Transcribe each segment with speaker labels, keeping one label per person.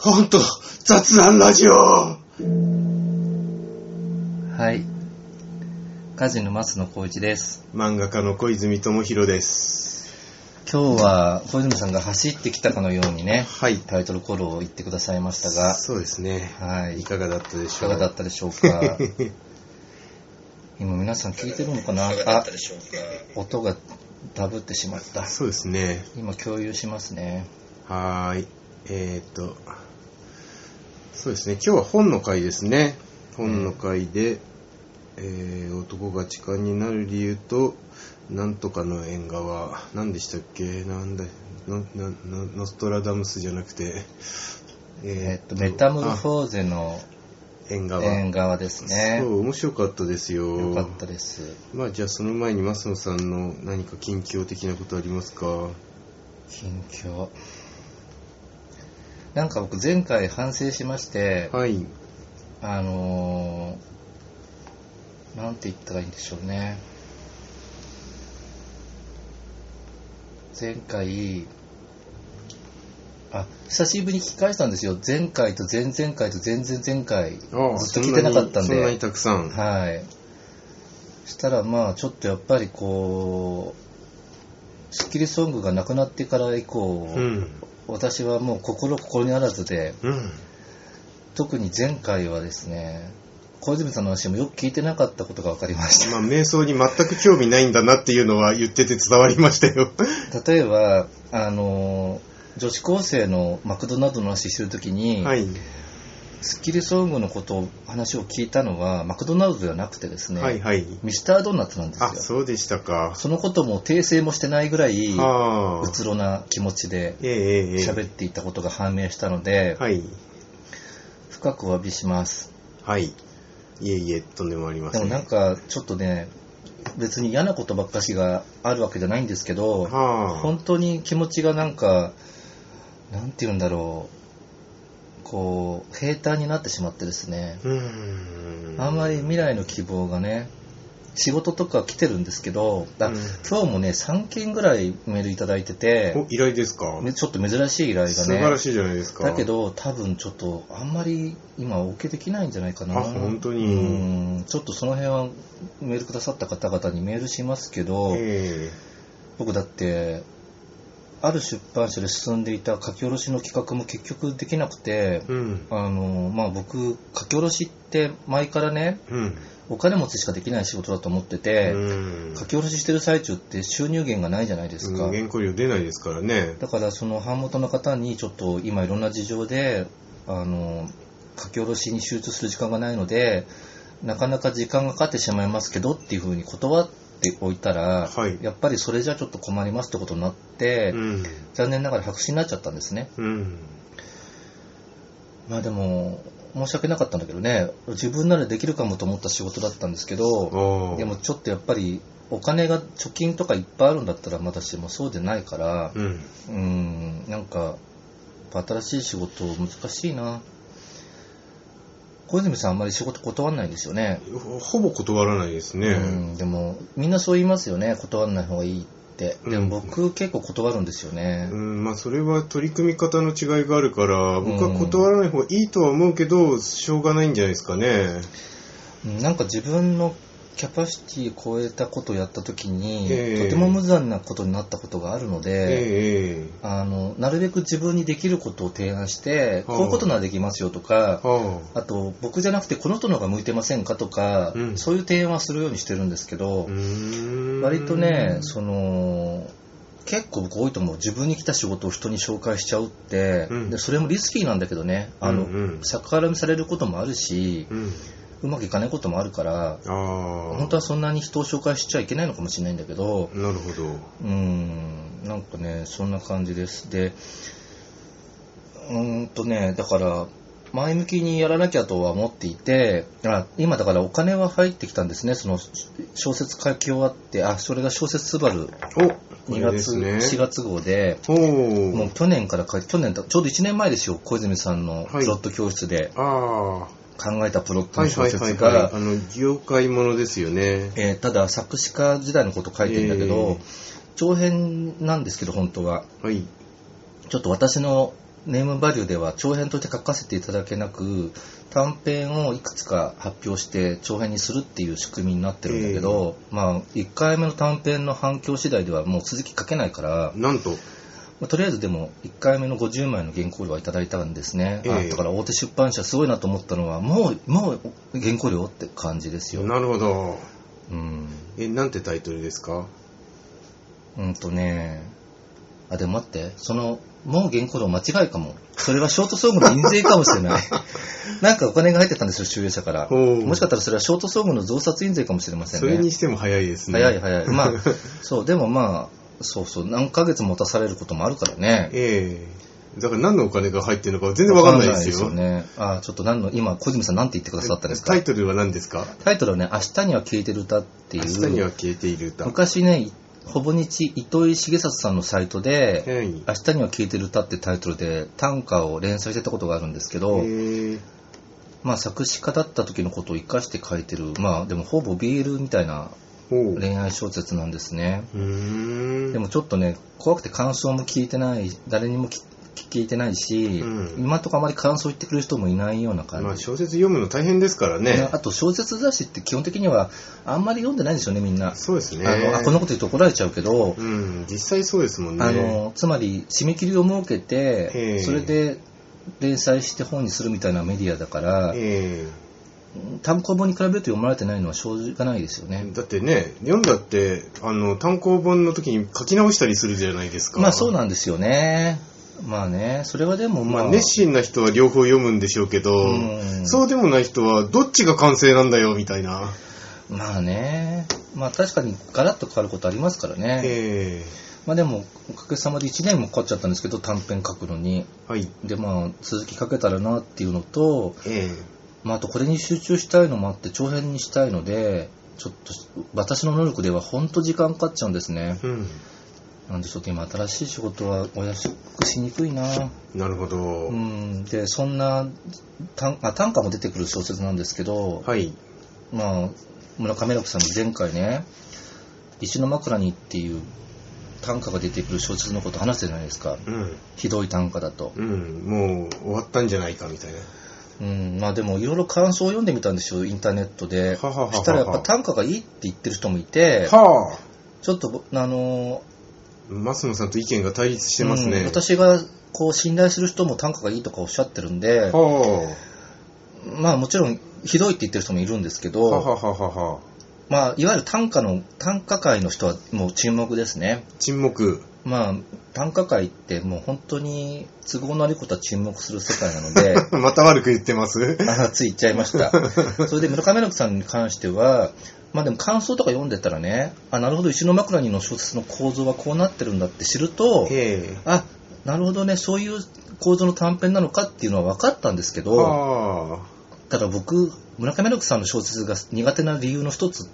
Speaker 1: ほんと雑談ラジオ。は
Speaker 2: い、歌人の松野光一です。
Speaker 1: 漫画家の小泉智弘です。
Speaker 2: 今日は小泉さんが走ってきたかのようにね、
Speaker 1: はい、
Speaker 2: タイトルコールを言ってくださいましたが、
Speaker 1: そうですね、
Speaker 2: はい、
Speaker 1: いかがだったでしょうか。
Speaker 2: 今皆さん聞いてるのかな。音がダブってしまった。
Speaker 1: そうですね、
Speaker 2: 今共有しますね。
Speaker 1: はい、そうですね、今日は本の回ですね。本の回で、男が痴漢になる理由となんとかの縁側、何でしたっけ、ノストラダムスじゃなくて、
Speaker 2: メタモルフォーゼの縁側ですね。
Speaker 1: そう、面白かったですよ。
Speaker 2: よかったです。
Speaker 1: まあじゃあその前に増野さんの何か近況的なことありますか？
Speaker 2: 近況、なんか僕前回反省しまして、
Speaker 1: はい、
Speaker 2: なんて言ったらいいんでしょうね。前回久しぶりに聞き返したんですよ。前回と前々回と前々前回ずっと聞いてなかったんで。
Speaker 1: そんなにたくさん。
Speaker 2: はい。したらまあちょっとやっぱりこうスッキリソングがなくなってから以降、私はもう心にあらずで、特に前回はですね、小泉さんの話もよく聞いてなかったことが分かりました。
Speaker 1: まあ瞑想に全く興味ないんだなっていうのは言ってて伝わりましたよ。
Speaker 2: 例えば女子高生のマクドナルドの話してるときに、はい、スッキリソングの話を聞いたのはマクドナルドではなくてですね、はいはい、ミスタードーナツなんですよ。
Speaker 1: あ、そうでしたか。
Speaker 2: そのことも訂正もしてないぐらいうつろな気持ちで喋っていたことが判明したので、はい、深くお詫びします。
Speaker 1: はい。いえいえ、とんでもありません。
Speaker 2: でもなんかちょっとね、別に嫌なことばっかしがあるわけじゃないんですけど、本当に気持ちがなんかなんて言うんだろう、こう平坦になってしまってですね、あんまり未来の希望がね、仕事とか来てるんですけど、今日もね3件ぐらいメールいただいてて。
Speaker 1: 依頼ですか？
Speaker 2: ちょっと珍しい依頼がね。
Speaker 1: 素晴らしいじゃないですか。
Speaker 2: だけど多分ちょっとあんまり今お受けできないんじゃないかな。
Speaker 1: 本当に。
Speaker 2: ちょっとその辺はメールくださった方々にメールしますけど、僕だってある出版社で進んでいた書き下ろしの企画も結局できなくて、まあ僕書き下ろしって前からね、お金持ちしかできない仕事だと思ってて、書き下ろししてる最中って収入源がないじゃないですか。
Speaker 1: 原稿料出ないですからね。
Speaker 2: だからその版元の方にちょっと今いろんな事情で書き下ろしに集中する時間がないのでなかなか時間がかかってしまいますけどっていうふうに断っておいたら、はい、やっぱりそれじゃちょっと困りますってことになって、残念ながら白紙になっちゃったんですね。まあでも申し訳なかったんだけどね、自分ならできるかもと思った仕事だったんですけど、でもちょっとやっぱりお金が貯金とかいっぱいあるんだったらまだしもそうでないから、なんか新しい仕事難しいな。小泉さんあんまり仕事断らないんですよね。
Speaker 1: ほぼ断らないですね。
Speaker 2: でもみんなそう言いますよね、断らない方がいいって。でも僕結構断るんですよね。
Speaker 1: まあそれは取り組み方の違いがあるから僕は断らない方がいいとは思うけど、しょうがないんじゃないですかね。
Speaker 2: なんか自分のキャパシティを超えたことをやった時に、とても無残なことになったことがあるので、なるべく自分にできることを提案して、こういうことならできますよとか、あと僕じゃなくてこの人の方が向いてませんかとか、そういう提案はするようにしてるんですけど、割とね結構僕多いと思う。自分に来た仕事を人に紹介しちゃうって、でそれもリスキーなんだけどね、逆絡みされることもあるし、うまくいかないこともあるから、本当はそんなに人を紹介しちゃいけないのかもしれないんだけど、
Speaker 1: なるほど。
Speaker 2: なんかねそんな感じです。でだから前向きにやらなきゃとは思っていて、今だからお金は入ってきたんですね。その小説書き終わって、それが小説すばる2月、4月号で、もう去年ちょうど1年前ですよ。小泉さんのプロット教室で考えたプロットの小説が、
Speaker 1: 業界ものですよね。
Speaker 2: ただ作詞家時代のこと書いてるんだけど、長編なんですけど本当は、ちょっと私のネームバリューでは長編として書かせていただけなく、短編をいくつか発表して長編にするっていう仕組みになってるんだけど、まあ1回目の短編の反響次第ではもう続き書けないから、
Speaker 1: なんと、
Speaker 2: とりあえずでも1回目の50枚の原稿料はいただいたんですね。だから大手出版社すごいなと思ったのは、もう原稿料って感じですよ。
Speaker 1: なるほど。なんてタイトルですか？
Speaker 2: でも待って、もう原稿料間違いかも。それはショートソングの印税かもしれない。なんかお金が入ってたんですよ、集英社から。もしかしたらそれはショートソングの増刷印税かもしれませんね。
Speaker 1: それにしても早いですね。
Speaker 2: 早い。まあ、そう、でもまあ、そう何ヶ月持たされることもあるからね。
Speaker 1: だから何のお金が入ってるのか全然わかんないですよ。
Speaker 2: わかんないですよね。ちょっと今、小泉さん何て言ってくださったんですか？
Speaker 1: タイトルは何ですか？
Speaker 2: タイトルはね、明日には消えてる歌っていう。
Speaker 1: 明日には消えている歌。
Speaker 2: 昔ね、ほぼ日糸井重里さんのサイトで、明日には消えてる歌ってタイトルで短歌を連載してたことがあるんですけど、まあ作詞家だった時のことを生かして書いてる、まあでもほぼ BL みたいな恋愛小説なんですね。でもちょっとね、怖くて感想も聞いてない、誰にも聞いてないし、今とかあまり感想言ってくれる人もいないような感じ。
Speaker 1: まあ小説読むの大変ですからね。
Speaker 2: あと小説雑誌って基本的にはあんまり読んでないんですよね、みんな。
Speaker 1: そうですね。
Speaker 2: こんなこと言うと怒られちゃうけど、
Speaker 1: 実際そうですもんね。
Speaker 2: つまり締め切りを設けて、それで連載して本にするみたいなメディアだから、単行本に比べると読まれてないのはしょうがないですよね。
Speaker 1: だってね、読んだって単行本の時に書き直したりするじゃないですか。
Speaker 2: まあそうなんですよね。まあね、それはでもまあ
Speaker 1: 熱心な人は両方読むんでしょうけど、そうでもない人はどっちが完成なんだよみたいな。
Speaker 2: まあね、まあ確かにガラッと変わることありますからね。まあでもおかげさまで1年もかかっちゃったんですけど、短編書くのに。でまあ続き書けたらなっていうのと、まああとこれに集中したいのもあって長編にしたいので、ちょっと私の能力では本当時間かかっちゃうんですね。なんでちょっと今新しい仕事はお安くしにくいな。
Speaker 1: なるほど。
Speaker 2: でそんな短歌も出てくる小説なんですけど、まあ村上六さんの前回ね、石の枕にっていう短歌が出てくる小説のこと話してるじゃないですか。ひどい短歌だと。
Speaker 1: もう終わったんじゃないかみたいな。
Speaker 2: まあでもいろいろ感想を読んでみたんですよ、インターネットで。そしたらやっぱ短歌がいいって言ってる人もいて、ちょっと
Speaker 1: 増野さんと意見が対立してますね。
Speaker 2: 私がこう信頼する人も短歌がいいとかおっしゃってるんで、まあもちろんひどいって言ってる人もいるんですけど、まあいわゆる短歌界の人はもう沈黙ですね。
Speaker 1: 沈黙。
Speaker 2: まあ短歌界ってもう本当に都合の悪いことは沈黙する世界なので
Speaker 1: また悪く言ってます。
Speaker 2: つい言っちゃいました。それで村上六さんに関しては、まあでも感想とか読んでたらね、なるほど石の枕にの小説の構造はこうなってるんだって知ると、なるほどね、そういう構造の短編なのかっていうのは分かったんですけど、ただ僕村上六さんの小説が苦手な理由の一つって、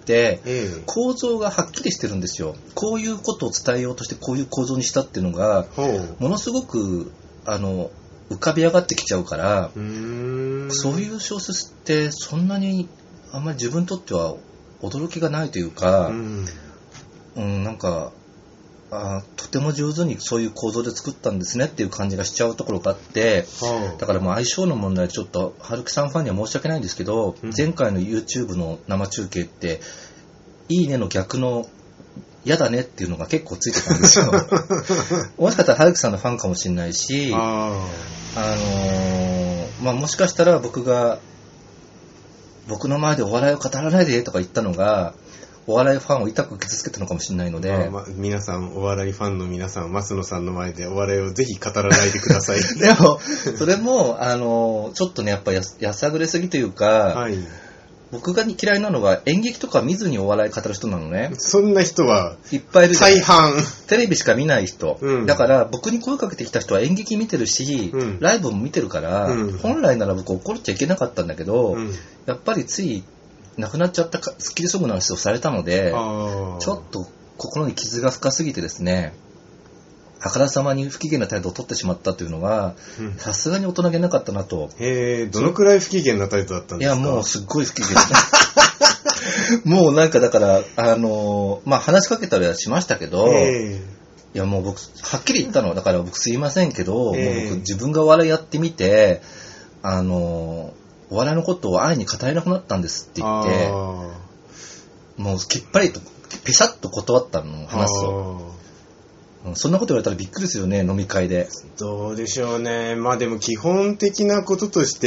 Speaker 2: 構造がはっきりしてるんですよ。こういうことを伝えようとしてこういう構造にしたっていうのがものすごく浮かび上がってきちゃうから、そういう小説ってそんなにあんまり自分にとっては驚きがないというか、なんかとても上手にそういう構造で作ったんですねっていう感じがしちゃうところがあって、だからもう相性の問題でちょっと春樹さんファンには申し訳ないんですけど、前回の YouTube の生中継っていいねの逆の嫌だねっていうのが結構ついてたんですよ。もしかしたら春樹さんのファンかもしれないし、まあもしかしたら僕の前でお笑いを語らないでとか言ったのがお笑いファンを痛く傷つけたのかもしれないので、
Speaker 1: 皆さんお笑いファンの皆さん、増野さんの前でお笑いをぜひ語らないでください。
Speaker 2: でもそれもちょっとねやっぱやさぐれすぎというか、僕が嫌いなのは演劇とか見ずにお笑い語る人なのね。
Speaker 1: そんな人はい
Speaker 2: っぱいいるじゃん。
Speaker 1: 大半
Speaker 2: テレビしか見ない人、だから僕に声かけてきた人は演劇見てるし、ライブも見てるから、本来なら僕怒っちゃいけなかったんだけど、やっぱりつい亡くなっちゃったスッキリソングの話をされたので、ちょっと心に傷が深すぎてですね、あからさまに不機嫌な態度を取ってしまったというのはさすがに大人げなかったなと。
Speaker 1: どのくらい不機嫌な態度だったんですか？
Speaker 2: いやもうすっごい不機嫌もうなんかだからまあ話しかけたりはしましたけど、 いやもう僕はっきり言ったの。だから僕すいませんけど、もう僕自分がお笑いやってみてお笑いのことを愛に語れなくなったんですって言ってもうきっぱりとペシャッと断ったの話すと。そんなこと言われたらびっくりですよね、飲み会で。
Speaker 1: どうでしょうね。まあでも基本的なこととして、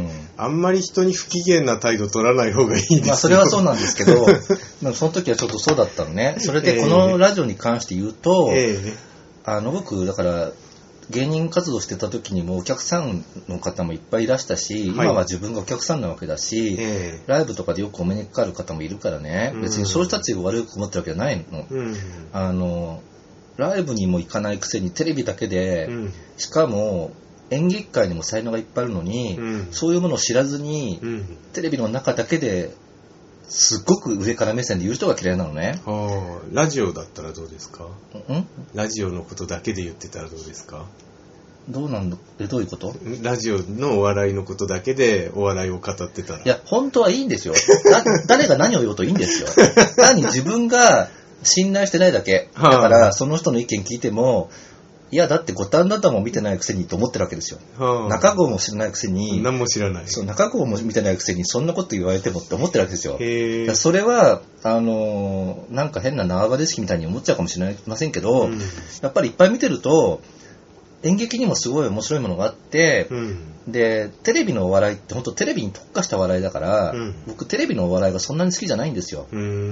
Speaker 1: あんまり人に不機嫌な態度取らない方がいいですよ。
Speaker 2: まあそれはそうなんですけど、その時はちょっとそうだったのね。それでこのラジオに関して言うと、僕だから芸人活動してた時にもお客さんの方もいっぱいいらしたし、今は自分がお客さんなわけだし、ライブとかでよくお目にかかる方もいるからね、別にその人たちが悪く思ってるわけじゃないの。ライブにも行かないくせにテレビだけで、しかも演劇界にも才能がいっぱいあるのに、そういうものを知らずに、テレビの中だけですっごく上から目線で言う人が嫌いなのね。
Speaker 1: ラジオだったらどうですか？ラジオのことだけで言ってたらどうですか？
Speaker 2: どういうこと？
Speaker 1: ラジオのお笑いのことだけでお笑いを語ってたら。
Speaker 2: いや、本当はいいんですよ。誰が何を言おうといいんですよ。単に自分が信頼してないだけ。だから、その人の意見聞いても、いや、だって五反田も見てないくせにと思ってるわけですよ。中郷も知らないくせに。
Speaker 1: 何も知らない。
Speaker 2: そう、中郷も見てないくせに、そんなこと言われてもって思ってるわけですよ。それは、なんか変な縄張り式みたいに思っちゃうかもしれませんけど、やっぱりいっぱい見てると、演劇にもすごい面白いものがあって、で、テレビのお笑いって本当テレビに特化した笑いだから、僕テレビのお笑いがそんなに好きじゃないんですよ。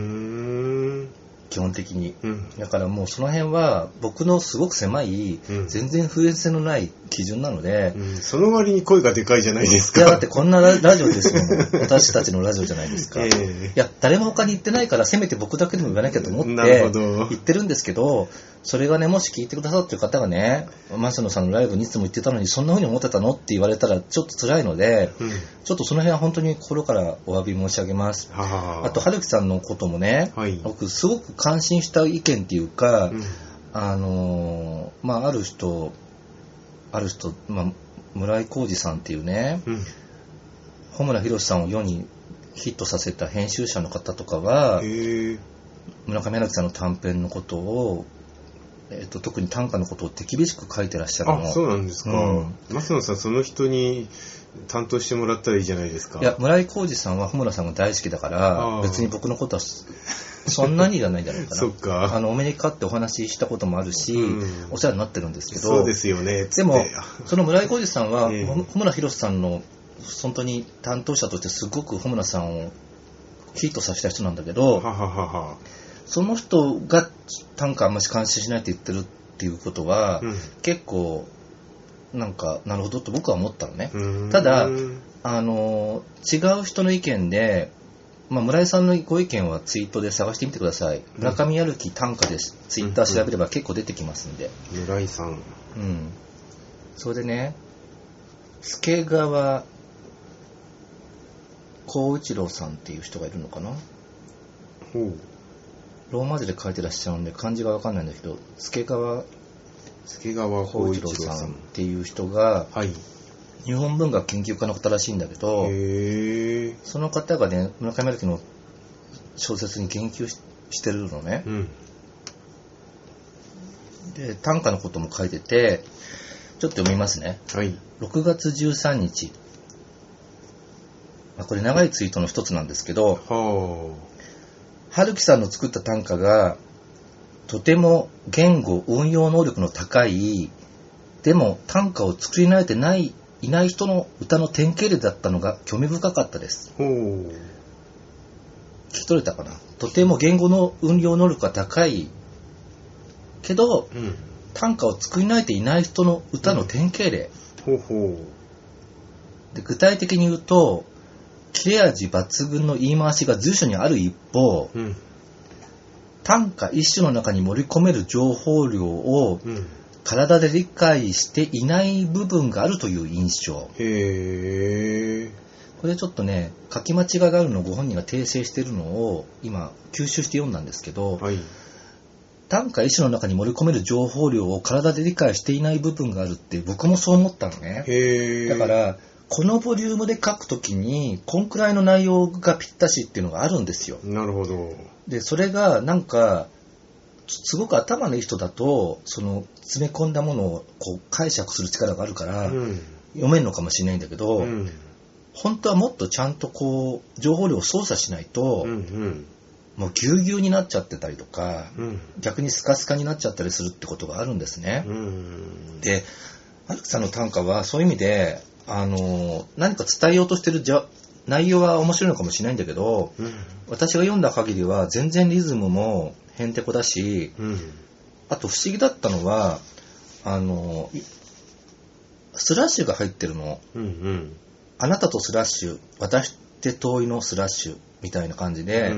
Speaker 2: 基本的に、だからもうその辺は僕のすごく狭い、全然普遍性のない基準なので、
Speaker 1: その割に声がでかいじゃないですか。
Speaker 2: いやだってこんなラジオですよ私たちのラジオじゃないですか、いや誰も他に言ってないからせめて僕だけでも言わなきゃと思って言ってるんですけど、それがねもし聞いてくださってる方がね、増野さんのライブにいつも言ってたのにそんな風に思ってたのって言われたらちょっと辛いので、ちょっとその辺は本当に心からお詫び申し上げます。あと春樹さんのこともね、僕すごく感心した意見っていうか、ある人、村井浩二さんっていうね、穂村弘さんを世にヒットさせた編集者の方とかは、村上春樹さんの短編のことを、特に短歌のことを手厳しく書いてらっしゃるの。
Speaker 1: そうなんですか。増野さん、その人に担当してもらったらいいじゃないですか。
Speaker 2: いや、村井浩二さんは穂村さんが大好きだから、別に僕のことはそんなにじゃないんじゃないかな。
Speaker 1: そっか。
Speaker 2: お目にかかってお話ししたこともあるし、お世話になってるんですけど。
Speaker 1: そうですよね。
Speaker 2: でも、その村井浩二さんは、穂村弘さんの本当に担当者としてすごく穂村さんをヒットさせた人なんだけど、その人が短歌あんまり関心しないって言ってるっていうことは、結構なんかなるほどと僕は思ったのね。ただ違う人の意見で、村井さんのご意見はツイートで探してみてください。村上春樹短歌です。ツイッター調べれば結構出てきますんで。
Speaker 1: 村井さん。
Speaker 2: それでね、助川幸一郎さんっていう人がいるのかな。ローマ字で書いてらっしゃるんで漢字が分かんないんだけど、助川幸一郎さんっていう人が、日本文学研究家の方らしいんだけど、その方がね、村上春樹の小説に言及してるのね。で、短歌のことも書いてて、ちょっと読みますね。6月13日。これ長いツイートの一つなんですけど、春樹さんの作った短歌が、とても言語運用能力の高い、でも短歌を作り慣れていない人の歌の典型例だったのが興味深かったです。聞き取れたかな。とても言語の運用能力が高いけど、短歌を作り慣れていない人の歌の典型例。で具体的に言うと、切れ味抜群の言い回しが随所にある一方、短歌一首の中に盛り込める情報量を、体で理解していない部分があるという印象。これちょっとね、書き間違いがあるのをご本人が訂正しているのを今吸収して読んだんですけど、短歌一首の中に盛り込める情報量を体で理解していない部分があるって僕もそう思ったのね。だからこのボリュームで書くときにこんくらいの内容がぴったしっていうのがあるんですよ。
Speaker 1: なるほど。
Speaker 2: でそれがなんかすごく頭のいい人だとその詰め込んだものをこう解釈する力があるから、読めるのかもしれないんだけど、本当はもっとちゃんとこう情報量を操作しないと、もうぎゅうぎゅうになっちゃってたりとか、逆にスカスカになっちゃったりするってことがあるんですね。で、春樹さんの短歌はそういう意味で何か伝えようとしてる内容は面白いのかもしれないんだけど、私が読んだ限りは全然リズムもへんてこだし、あと不思議だったのはスラッシュが入ってるの、あなたとスラッシュ、私って遠いのスラッシュみたいな感じで、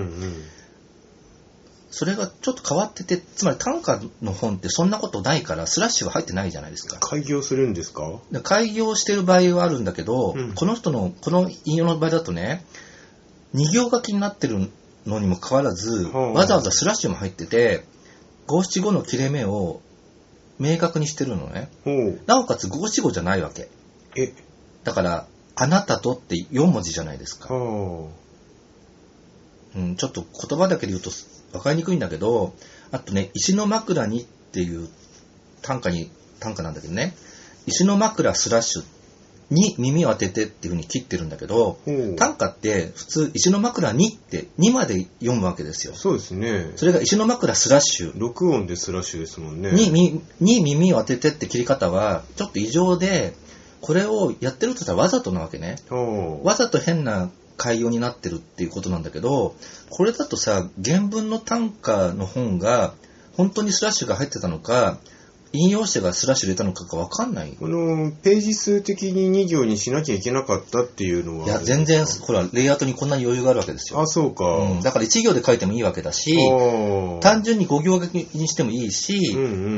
Speaker 2: それがちょっと変わってて、つまり短歌の本ってそんなことないからスラッシュが入ってないじゃないですか。
Speaker 1: 開業するんですか？
Speaker 2: 開業してる場合はあるんだけど、この人のこの引用の場合だとね、2行書きになってるのにもかかわらず、わざわざスラッシュも入ってて、五七五の切れ目を明確にしてるのね。なおかつ五七五じゃないわけ。だからあなたとって4文字じゃないですか。ちょっと言葉だけで言うと分かりにくいんだけど、あとね、石の枕にっていう短歌なんだけどね、石の枕スラッシュに耳を当ててっていう風に切ってるんだけど、短歌って普通石の枕にって2まで読むわけですよ。
Speaker 1: そうですね。
Speaker 2: それが石の枕スラッシュ。
Speaker 1: 6音でスラッシュですもんね。
Speaker 2: に耳を当ててって切り方はちょっと異常で、これをやってるとしたらわざとなわけね。わざと変な改用になってるっていうことなんだけど、これだとさ、原文の短歌の本が本当にスラッシュが入ってたのか、引用者がスラッシュ入れたのか分かんない。
Speaker 1: ページ数的に2行にしなきゃいけなかったっていうのは。
Speaker 2: いや、全然、ほら、レイアウトにこんなに余裕があるわけですよ。
Speaker 1: あ、そうか。
Speaker 2: だから1行で書いてもいいわけだし、単純に5行書きにしてもいいし、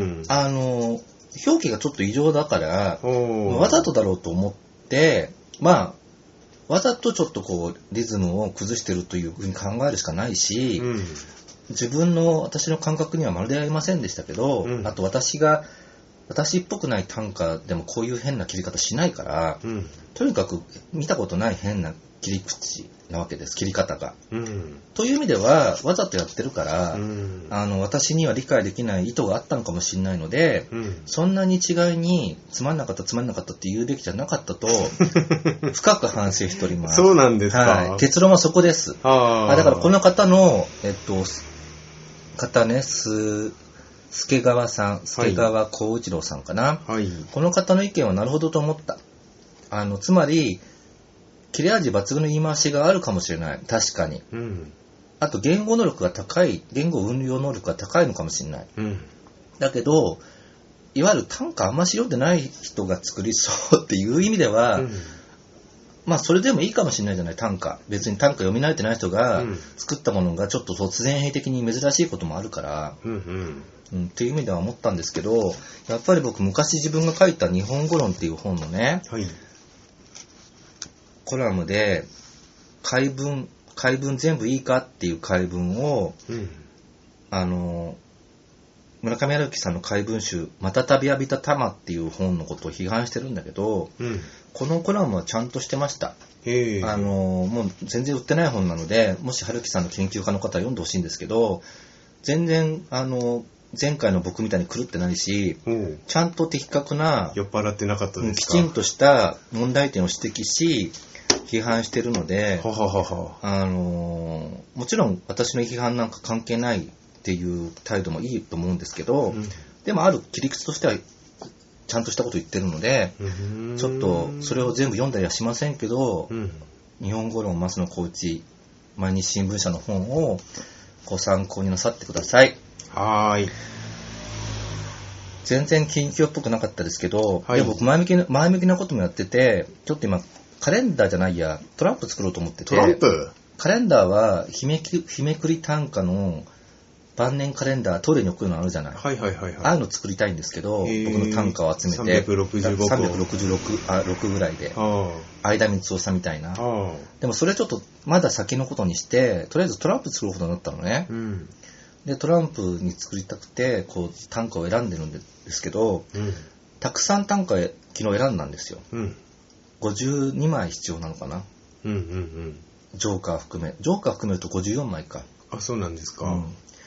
Speaker 2: 表記がちょっと異常だから、わざとだろうと思って、わざとちょっとこうリズムを崩してるというふうに考えるしかないし、私の感覚にはまるでありませんでしたけど、あと私っぽくない短歌でもこういう変な切り方しないから、とにかく見たことない変な切り口なわけです、切り方が。という意味ではわざとやってるから、私には理解できない意図があったのかもしれないので、そんなに一概につまんなかったって言うべきじゃなかったと深く反省しております。
Speaker 1: そうなんですか。
Speaker 2: 結論はそこです。だからこの方の助川幸一郎さんかな、この方の意見はなるほどと思った。つまり切れ味抜群の言い回しがあるかもしれない。確かに。あと言語運用能力が高いのかもしれない。だけど、いわゆる短歌あんまし読んでない人が作りそうっていう意味では、それでもいいかもしれないじゃない、短歌。別に短歌読み慣れてない人が作ったものがちょっと突然変異的に珍しいこともあるから、っていう意味では思ったんですけど、やっぱり僕昔自分が書いた日本語論っていう本のね、コラムで解文全部いいかっていう解文を、村上春樹さんの解文集またたび浴びた玉っていう本のことを批判してるんだけど、このコラムはちゃんとしてました。もう全然売ってない本なので、もし春樹さんの研究家の方は読んでほしいんですけど、全然前回の僕みたいに狂ってないし、ちゃんと的確な
Speaker 1: 酔っ払ってなかったですか？
Speaker 2: きちんとした問題点を指摘し批判してるので、もちろん私の批判なんか関係ないっていう態度もいいと思うんですけど、でもある切り口としてはちゃんとしたこと言ってるので、ちょっとそれを全部読んだりはしませんけど、日本語論増野幸一毎日新聞社の本をご参考になさってください。全然近況っぽくなかったですけど、で僕前向きなこともやってて、ちょっと今カレンダーじゃないやトランプ作ろうと思ってて。
Speaker 1: トランプ？
Speaker 2: カレンダーは日めくり短歌の晩年カレンダートイレに置くのあるじゃない。ああいうの作りたいんですけど、僕の短歌を集めて366ぐらいで、相田光夫さんみたいな。でもそれちょっとまだ先のことにして、とりあえずトランプ作ることになったのね。でトランプに作りたくてこう短歌を選んでるんですけど、たくさん短歌昨日選んだんですよ。52枚必要なのかな。ジョーカー含めると54枚か。
Speaker 1: そうなんですか。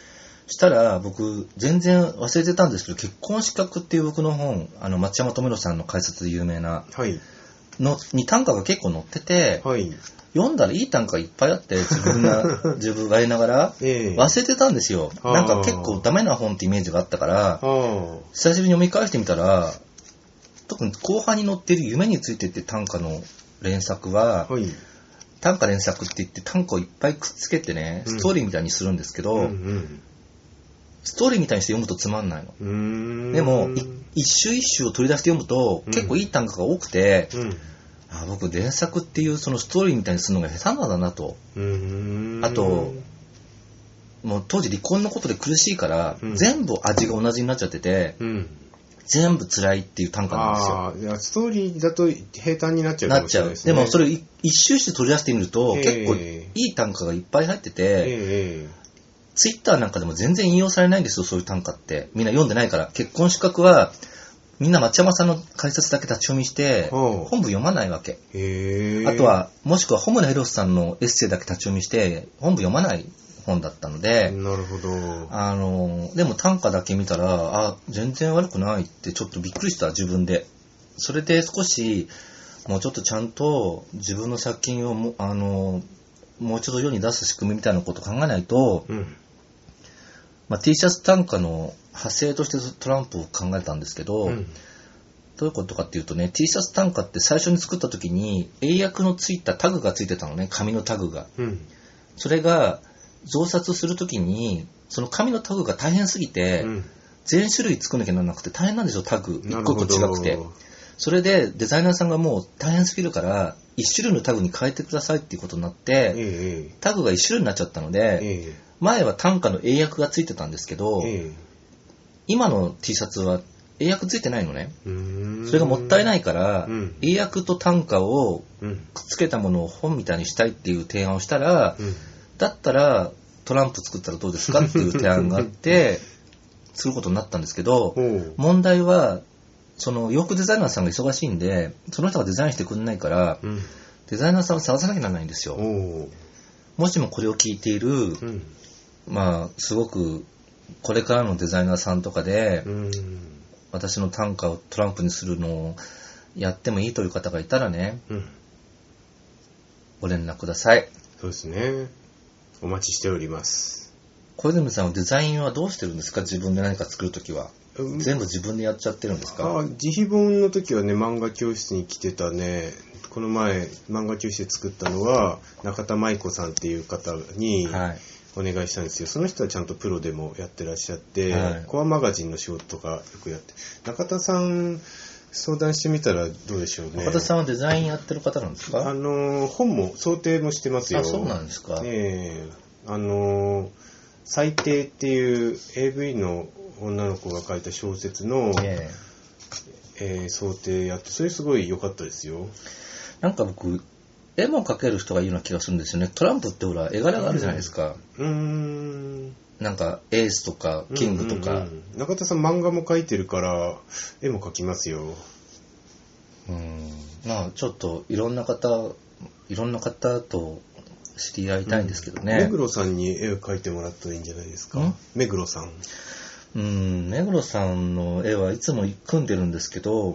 Speaker 2: したら僕全然忘れてたんですけど、結婚資格っていう僕の本、町山智博さんの解説で有名なのに短歌が結構載ってて、はい、読んだらいい短歌いっぱいあって、自分がやりながら忘れてたんですよ。なんか結構ダメな本ってイメージがあったから、久しぶりに読み返してみたら、特に後半に載っている夢についてって短歌の連作は、はい、短歌連作って言って短歌をいっぱいくっつけてね、ストーリーみたいにするんですけど、ストーリーみたいにして読むとつまんないの。でも一首一首を取り出して読むと、結構いい短歌が多くて、僕連作っていうそのストーリーみたいにするのが下手なんだなと。あともう当時離婚のことで苦しいから、全部味が同じになっちゃってて、全部辛いっていう短歌なんですよ。
Speaker 1: ストーリーだと平坦になっちゃうかもしれないですね。
Speaker 2: でもそれを一首一首取り出してみると、結構いい短歌がいっぱい入ってて、ツイッターなんかでも全然引用されないんですよ、そういう短歌って。みんな読んでないから。結婚資格はみんな町山さんの解説だけ立ち読みして、本部読まないわけ。あとは、もしくはホムラヒロスさんのエッセイだけ立ち読みして、本部読まない本だったので、
Speaker 1: なるほど。
Speaker 2: でも短歌だけ見たら、全然悪くないってちょっとびっくりした、自分で。それで少し、もうちょっとちゃんと自分の作品をもう一度世に出す仕組みみたいなことを考えないと、T シャツ短歌の派生としてトランプを考えたんですけど、どういうことかっていうとね、T シャツ短歌って最初に作った時に英訳のついたタグがついてたのね、紙のタグが。それが増刷する時にその紙のタグが大変すぎて、全種類作んなきゃならなくて大変なんですよ、タグ一個一個違くて。それでデザイナーさんがもう大変すぎるから一種類のタグに変えてくださいっていうことになって、タグが一種類になっちゃったので、前は短歌の英訳がついてたんですけど、今の T シャツは英訳ついてないのね。それがもったいないから、英訳と短歌をくっつけたものを本みたいにしたいっていう提案をしたら、だったらトランプ作ったらどうですかっていう提案があってすることになったんですけど、問題はその洋服デザイナーさんが忙しいんで、その人がデザインしてくれないから、デザイナーさんを探さなきゃならないんですよ。もしもこれを聞いている、すごくこれからのデザイナーさんとかで、私の短歌をトランプにするのをやってもいいという方がいたらね、ご連絡ください。
Speaker 1: そうですね。お待ちしております。
Speaker 2: 小泉さんはデザインはどうしてるんですか？自分で何か作るときは。全部自分でやっちゃってるんですか？
Speaker 1: 自費本の時はね、漫画教室に来てたね、この前漫画教室で作ったのは中田舞子さんっていう方にお願いしたんですよ。その人はちゃんとプロでもやってらっしゃって、コアマガジンの仕事とかよくやって、中田さん相談してみたらどうでしょうね。
Speaker 2: 中田さんはデザインやってる方なんですか？
Speaker 1: 本も想定もしてますよ。
Speaker 2: そうなんですか。
Speaker 1: 最低っていう AV の女の子が書いた小説の、想定やって、それすごい良かったですよ。
Speaker 2: なんか僕絵も描ける人がいるような気がするんですよね。トランプってほら絵柄があるじゃないですか。なんかエースとかキングとか、
Speaker 1: 中田さん漫画も描いてるから絵も描きますよ。
Speaker 2: ちょっといろんな方と知り合いたいんですけどね。
Speaker 1: 目黒さんに絵を描いてもらったらいいんじゃないですか。目黒さん。
Speaker 2: 目黒さんの絵はいつも組んでるんですけど、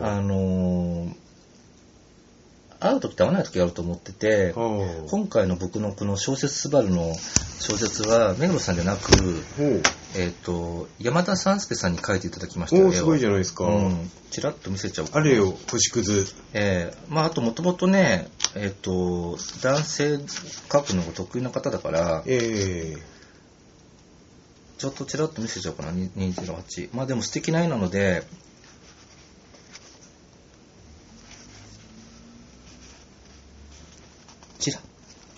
Speaker 2: 会う時と会わない時あると思ってて、今回の僕のこの小説スバルの小説は目黒さんじゃなく、山田三介さんに描いていただきましたよ。
Speaker 1: すごいじゃないですか。
Speaker 2: ちらっと見せちゃおうかな。
Speaker 1: あれよ、星屑。
Speaker 2: あともともとね、男性描くのが得意な方だから、ちょっとちらっと見せちゃおうかな、208。でも素敵な絵なので、ちら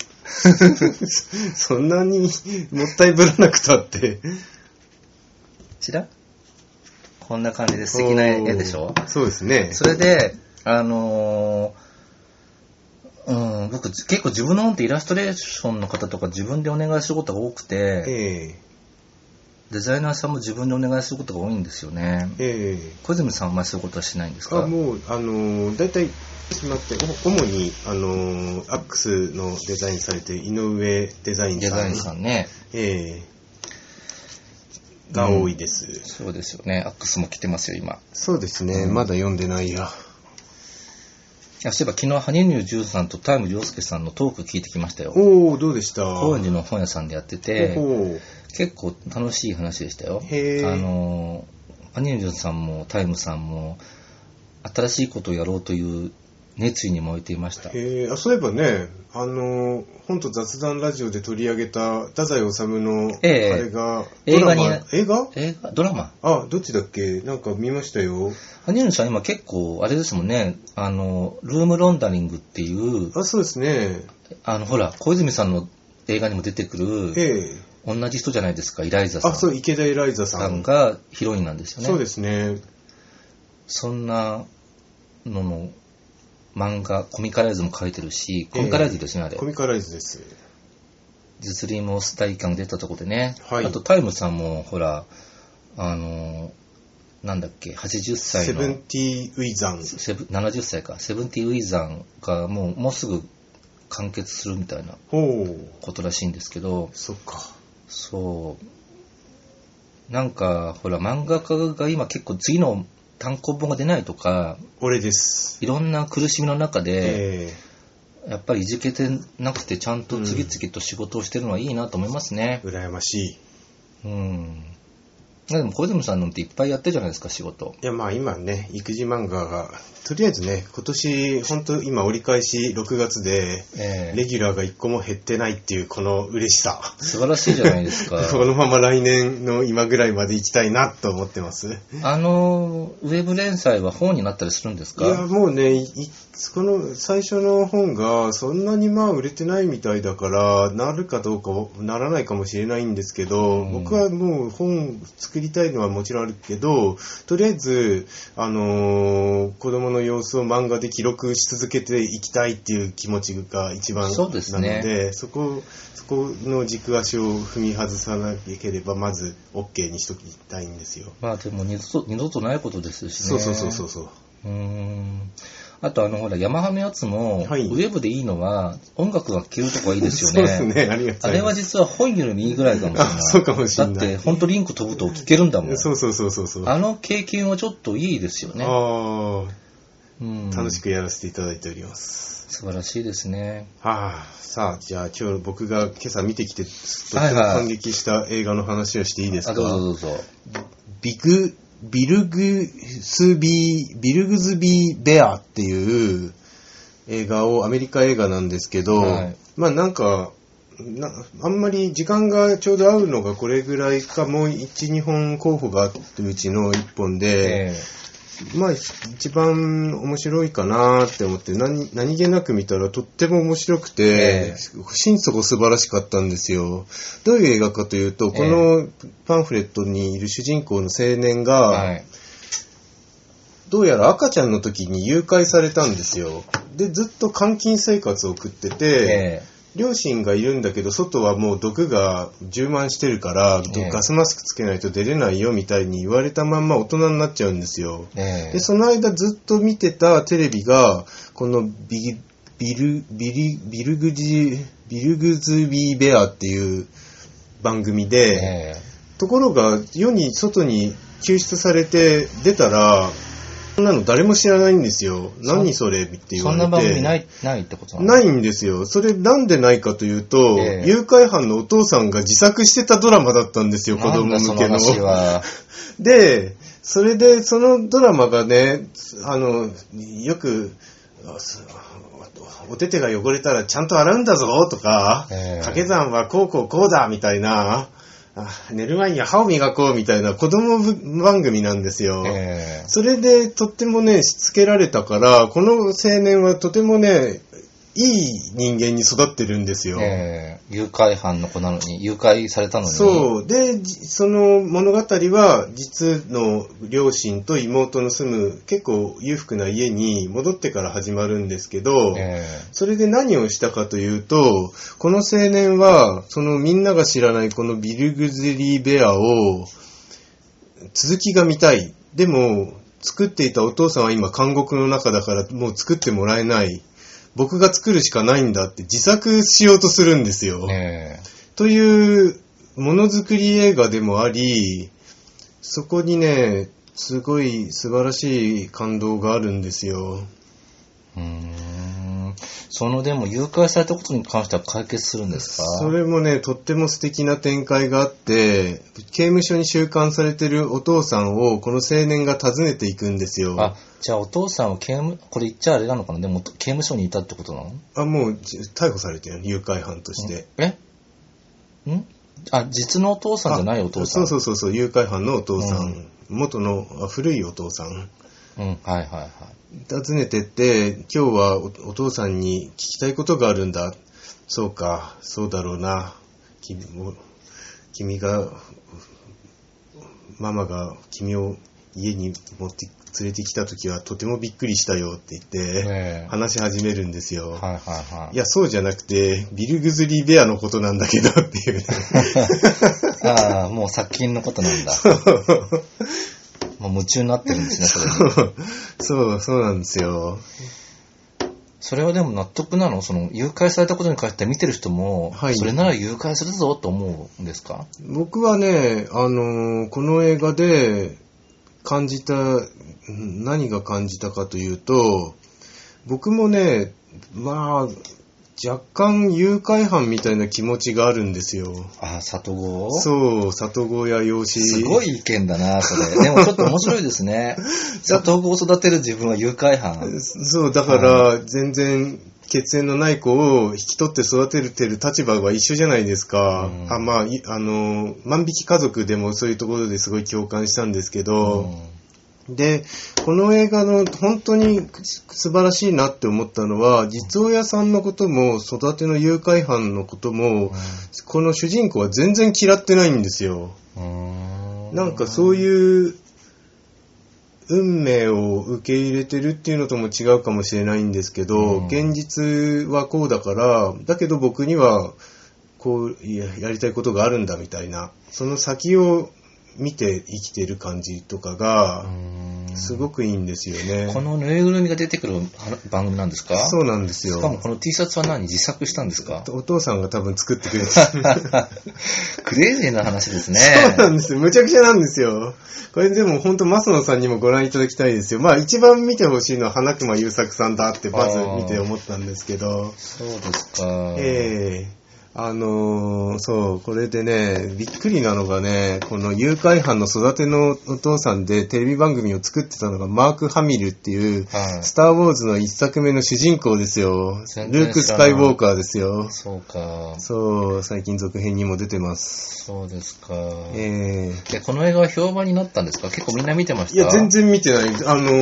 Speaker 1: そんなにもったいぶらなくたって。
Speaker 2: ちらこんな感じで素敵な絵でしょ？
Speaker 1: そうですね。
Speaker 2: それで、僕結構自分の本ってイラストレーションの方とか自分でお願いすることが多くて、デザイナーさんも自分でお願いすることが多いんですよね。小泉さんはあんまりそういうことはしないんですか？
Speaker 1: もうだいたい決まって、主にアックスのデザインされて井上デザインさん。
Speaker 2: デザインさんね。
Speaker 1: が多いです。
Speaker 2: そうですよね。アックスも来てますよ、今。
Speaker 1: そうですね。まだ読んでないや。
Speaker 2: そういえば昨日、羽生入十さんとタイム陽介さんのトーク聞いてきましたよ。
Speaker 1: おー、どうでした？
Speaker 2: 高円寺の本屋さんでやってて、結構楽しい話でしたよ。羽生入さんもタイムさんも、新しいことをやろうという熱意に燃えていました。
Speaker 1: そういえばね、本と雑談ラジオで取り上げた太宰治の、あれが、
Speaker 2: 映画ドラマ
Speaker 1: どっちだっけ？なんか見ましたよ。
Speaker 2: 羽生さん今結構、あれですもんね、ルームロンダリングっていう、
Speaker 1: そうですね。
Speaker 2: ほら、小泉さんの映画にも出てくる、同じ人じゃないですか、イライザさん。
Speaker 1: そう、池田エライザさん
Speaker 2: がヒロインなんですよね。
Speaker 1: そうですね。
Speaker 2: そんなのの漫画、コミカライズも書いてるし、コミカライズですね、あれ。
Speaker 1: コミカライズです。
Speaker 2: 実リモス大会出たとこでね。
Speaker 1: はい。
Speaker 2: あとタイムさんも、ほら、なんだっけ、80歳の。
Speaker 1: セブンティーウィザン。
Speaker 2: 70歳か。セブンティーウィザンがもうすぐ完結するみたいなことらしいんですけど。
Speaker 1: そっか。
Speaker 2: そう。なんか、ほら、漫画家が今結構次の単行本が出ないとか、
Speaker 1: 俺です。
Speaker 2: いろんな苦しみの中で、やっぱりいじけてなくてちゃんと次々と仕事をしてるのはいいなと思いますね。
Speaker 1: 羨ましい。
Speaker 2: でも小泉さんなんていっぱいやってるじゃないですか、仕事。
Speaker 1: いや、まあ今ね、育児漫画が、とりあえずね、今年、本当今折り返し6月で、レギュラーが1個も減ってないっていうこの嬉しさ。
Speaker 2: 素晴らしいじゃないですか。
Speaker 1: このまま来年の今ぐらいまで行きたいなと思ってます。ウ
Speaker 2: ェブ連載は本になったりするんですか？
Speaker 1: いや、もうね、この最初の本がそんなにまあ売れてないみたいだから、なるかどうかならないかもしれないんですけど、僕はもう本作りたいのはもちろんあるけど、とりあえず、子供の様子を漫画で記録し続けていきたいっていう気持ちが一番なので、そこの軸足を踏み外さなければまず OK にしときたいんですよ。
Speaker 2: まあでも二度とないことですしね。
Speaker 1: そう。
Speaker 2: あとほら、ヤマハのやつも、ウェブでいいのは、音楽が聴けるとこはいいですよね。
Speaker 1: そうですね、ありがとうございます。
Speaker 2: あれは実は本よりもいいぐらいかもしれない。
Speaker 1: そうかもしれない。
Speaker 2: だって、ほんとリンク飛ぶと聴けるんだもん。
Speaker 1: そう。
Speaker 2: 経験はちょっといいですよね。
Speaker 1: 楽しくやらせていただいております。
Speaker 2: 素晴らしいですね。
Speaker 1: さあ、じゃあ今日僕が今朝見てきて、とっても感激した映画の話をしていいですか？
Speaker 2: どうぞ。
Speaker 1: ビルグズビーベアっていう映画を、アメリカ映画なんですけど、まあなんか、あんまり時間がちょうど合うのがこれぐらいか、もう1、2本候補があったうちの1本で、まあ一番面白いかなって思って何気なく見たらとっても面白くて、心底素晴らしかったんですよ。どういう映画かというと、このパンフレットにいる主人公の青年が、どうやら赤ちゃんの時に誘拐されたんですよ。で、ずっと監禁生活を送ってて、両親がいるんだけど、外はもう毒が充満してるから、ガスマスクつけないと出れないよみたいに言われたまんま大人になっちゃうんですよ。で、その間ずっと見てたテレビが、このビルグズビーベアっていう番組で、ところが外に救出されて出たら、そんなの誰も知らないんですよ。何それって言われて。
Speaker 2: そんな番組ないってことなの？
Speaker 1: ないんですよ。それなんでないかというと、誘拐犯のお父さんが自作してたドラマだったんですよ、子供向けの。で、それでそのドラマがね、よく、お手手が汚れたらちゃんと洗うんだぞとか、掛け算はこうだみたいな、寝る前に歯を磨こうみたいな子供番組なんですよ。それでとってもね、しつけられたから、この青年はとてもね、いい人間に育ってるんですよ。
Speaker 2: 誘拐犯の子なのに、誘拐されたのに。
Speaker 1: そう。で、その物語は、実の両親と妹の住む結構裕福な家に戻ってから始まるんですけど、それで何をしたかというと、この青年は、そのみんなが知らないこのビルグズリーベアを、続きが見たい。でも、作っていたお父さんは今監獄の中だからもう作ってもらえない。僕が作るしかないんだって自作しようとするんですよ。というものづくり映画でもあり、 そこにね、すごい素晴らしい感動があるんですよ。
Speaker 2: そのでも誘拐されたことに関しては解決するんですか？
Speaker 1: それもね、とっても素敵な展開があって、刑務所に収監されてるお父さんをこの青年が訪ねていくんですよ。
Speaker 2: あ、じゃあお父さんはこれ言っちゃあれなのかな、でも刑務所にいたってことなの？
Speaker 1: あ、もう逮捕されてる、誘拐犯として。
Speaker 2: 実のお父さんじゃないお父さん。
Speaker 1: そう、誘拐犯のお父さん。元の古いお父さん。訪ねてって、今日は お父さんに聞きたいことがあるんだ。そうか、そうだろうな。ママが君を家に連れてきたときはとてもびっくりしたよって言って話し始めるんですよ。いや、そうじゃなくてビル・グズリー・ベアのことなんだけどっていう、ね。
Speaker 2: ああ、もう作品のことなんだ。もう夢中になってるんですね、それに。
Speaker 1: そうなんですよ。
Speaker 2: それはでも納得なの？その誘拐されたことに関して見てる人も、それなら誘拐するぞと思うんですか？
Speaker 1: 僕はね、この映画で何が感じたかというと、僕もね、若干誘拐犯みたいな気持ちがあるんですよ。
Speaker 2: 里子？
Speaker 1: そう、里子や養子。
Speaker 2: すごい意見だな、それ。でもちょっと面白いですね。里子を育てる自分は誘拐犯。
Speaker 1: そう、だから全然血縁のない子を引き取って育ててる立場は一緒じゃないですか。万引き家族でもそういうところですごい共感したんですけど、で、この映画の本当に素晴らしいなって思ったのは、実親さんのことも育ての誘拐犯のことも、この主人公は全然嫌ってないんですよ。なんかそういう運命を受け入れてるっていうのとも違うかもしれないんですけど、現実はこうだから、だけど僕にはこうやりたいことがあるんだみたいな、その先を見て生きてる感じとかがすごくいいんですよね。
Speaker 2: このぬいぐるみが出てくる番組なんですか？
Speaker 1: そうなんですよ。
Speaker 2: しかもこの T シャツは自作したんですか？
Speaker 1: お父さんが多分作ってくれた。
Speaker 2: クレイジーな話ですね。
Speaker 1: そうなんですよ。むちゃくちゃなんですよ。これでも本当増野さんにもご覧いただきたいですよ。一番見てほしいのは花熊優作さんだってまず見て思ったんですけど。
Speaker 2: そうですか。
Speaker 1: そう、これでね、びっくりなのがね、この誘拐犯の育てのお父さんでテレビ番組を作ってたのがマーク・ハミルっていう、スター・ウォーズの一作目の主人公ですよ。ルーク・スカイウォーカーですよ。
Speaker 2: そうか。
Speaker 1: そう、最近続編にも出てます。
Speaker 2: そうですか。この映画は評判になったんですか？結構みんな見てました？
Speaker 1: いや、全然見てない。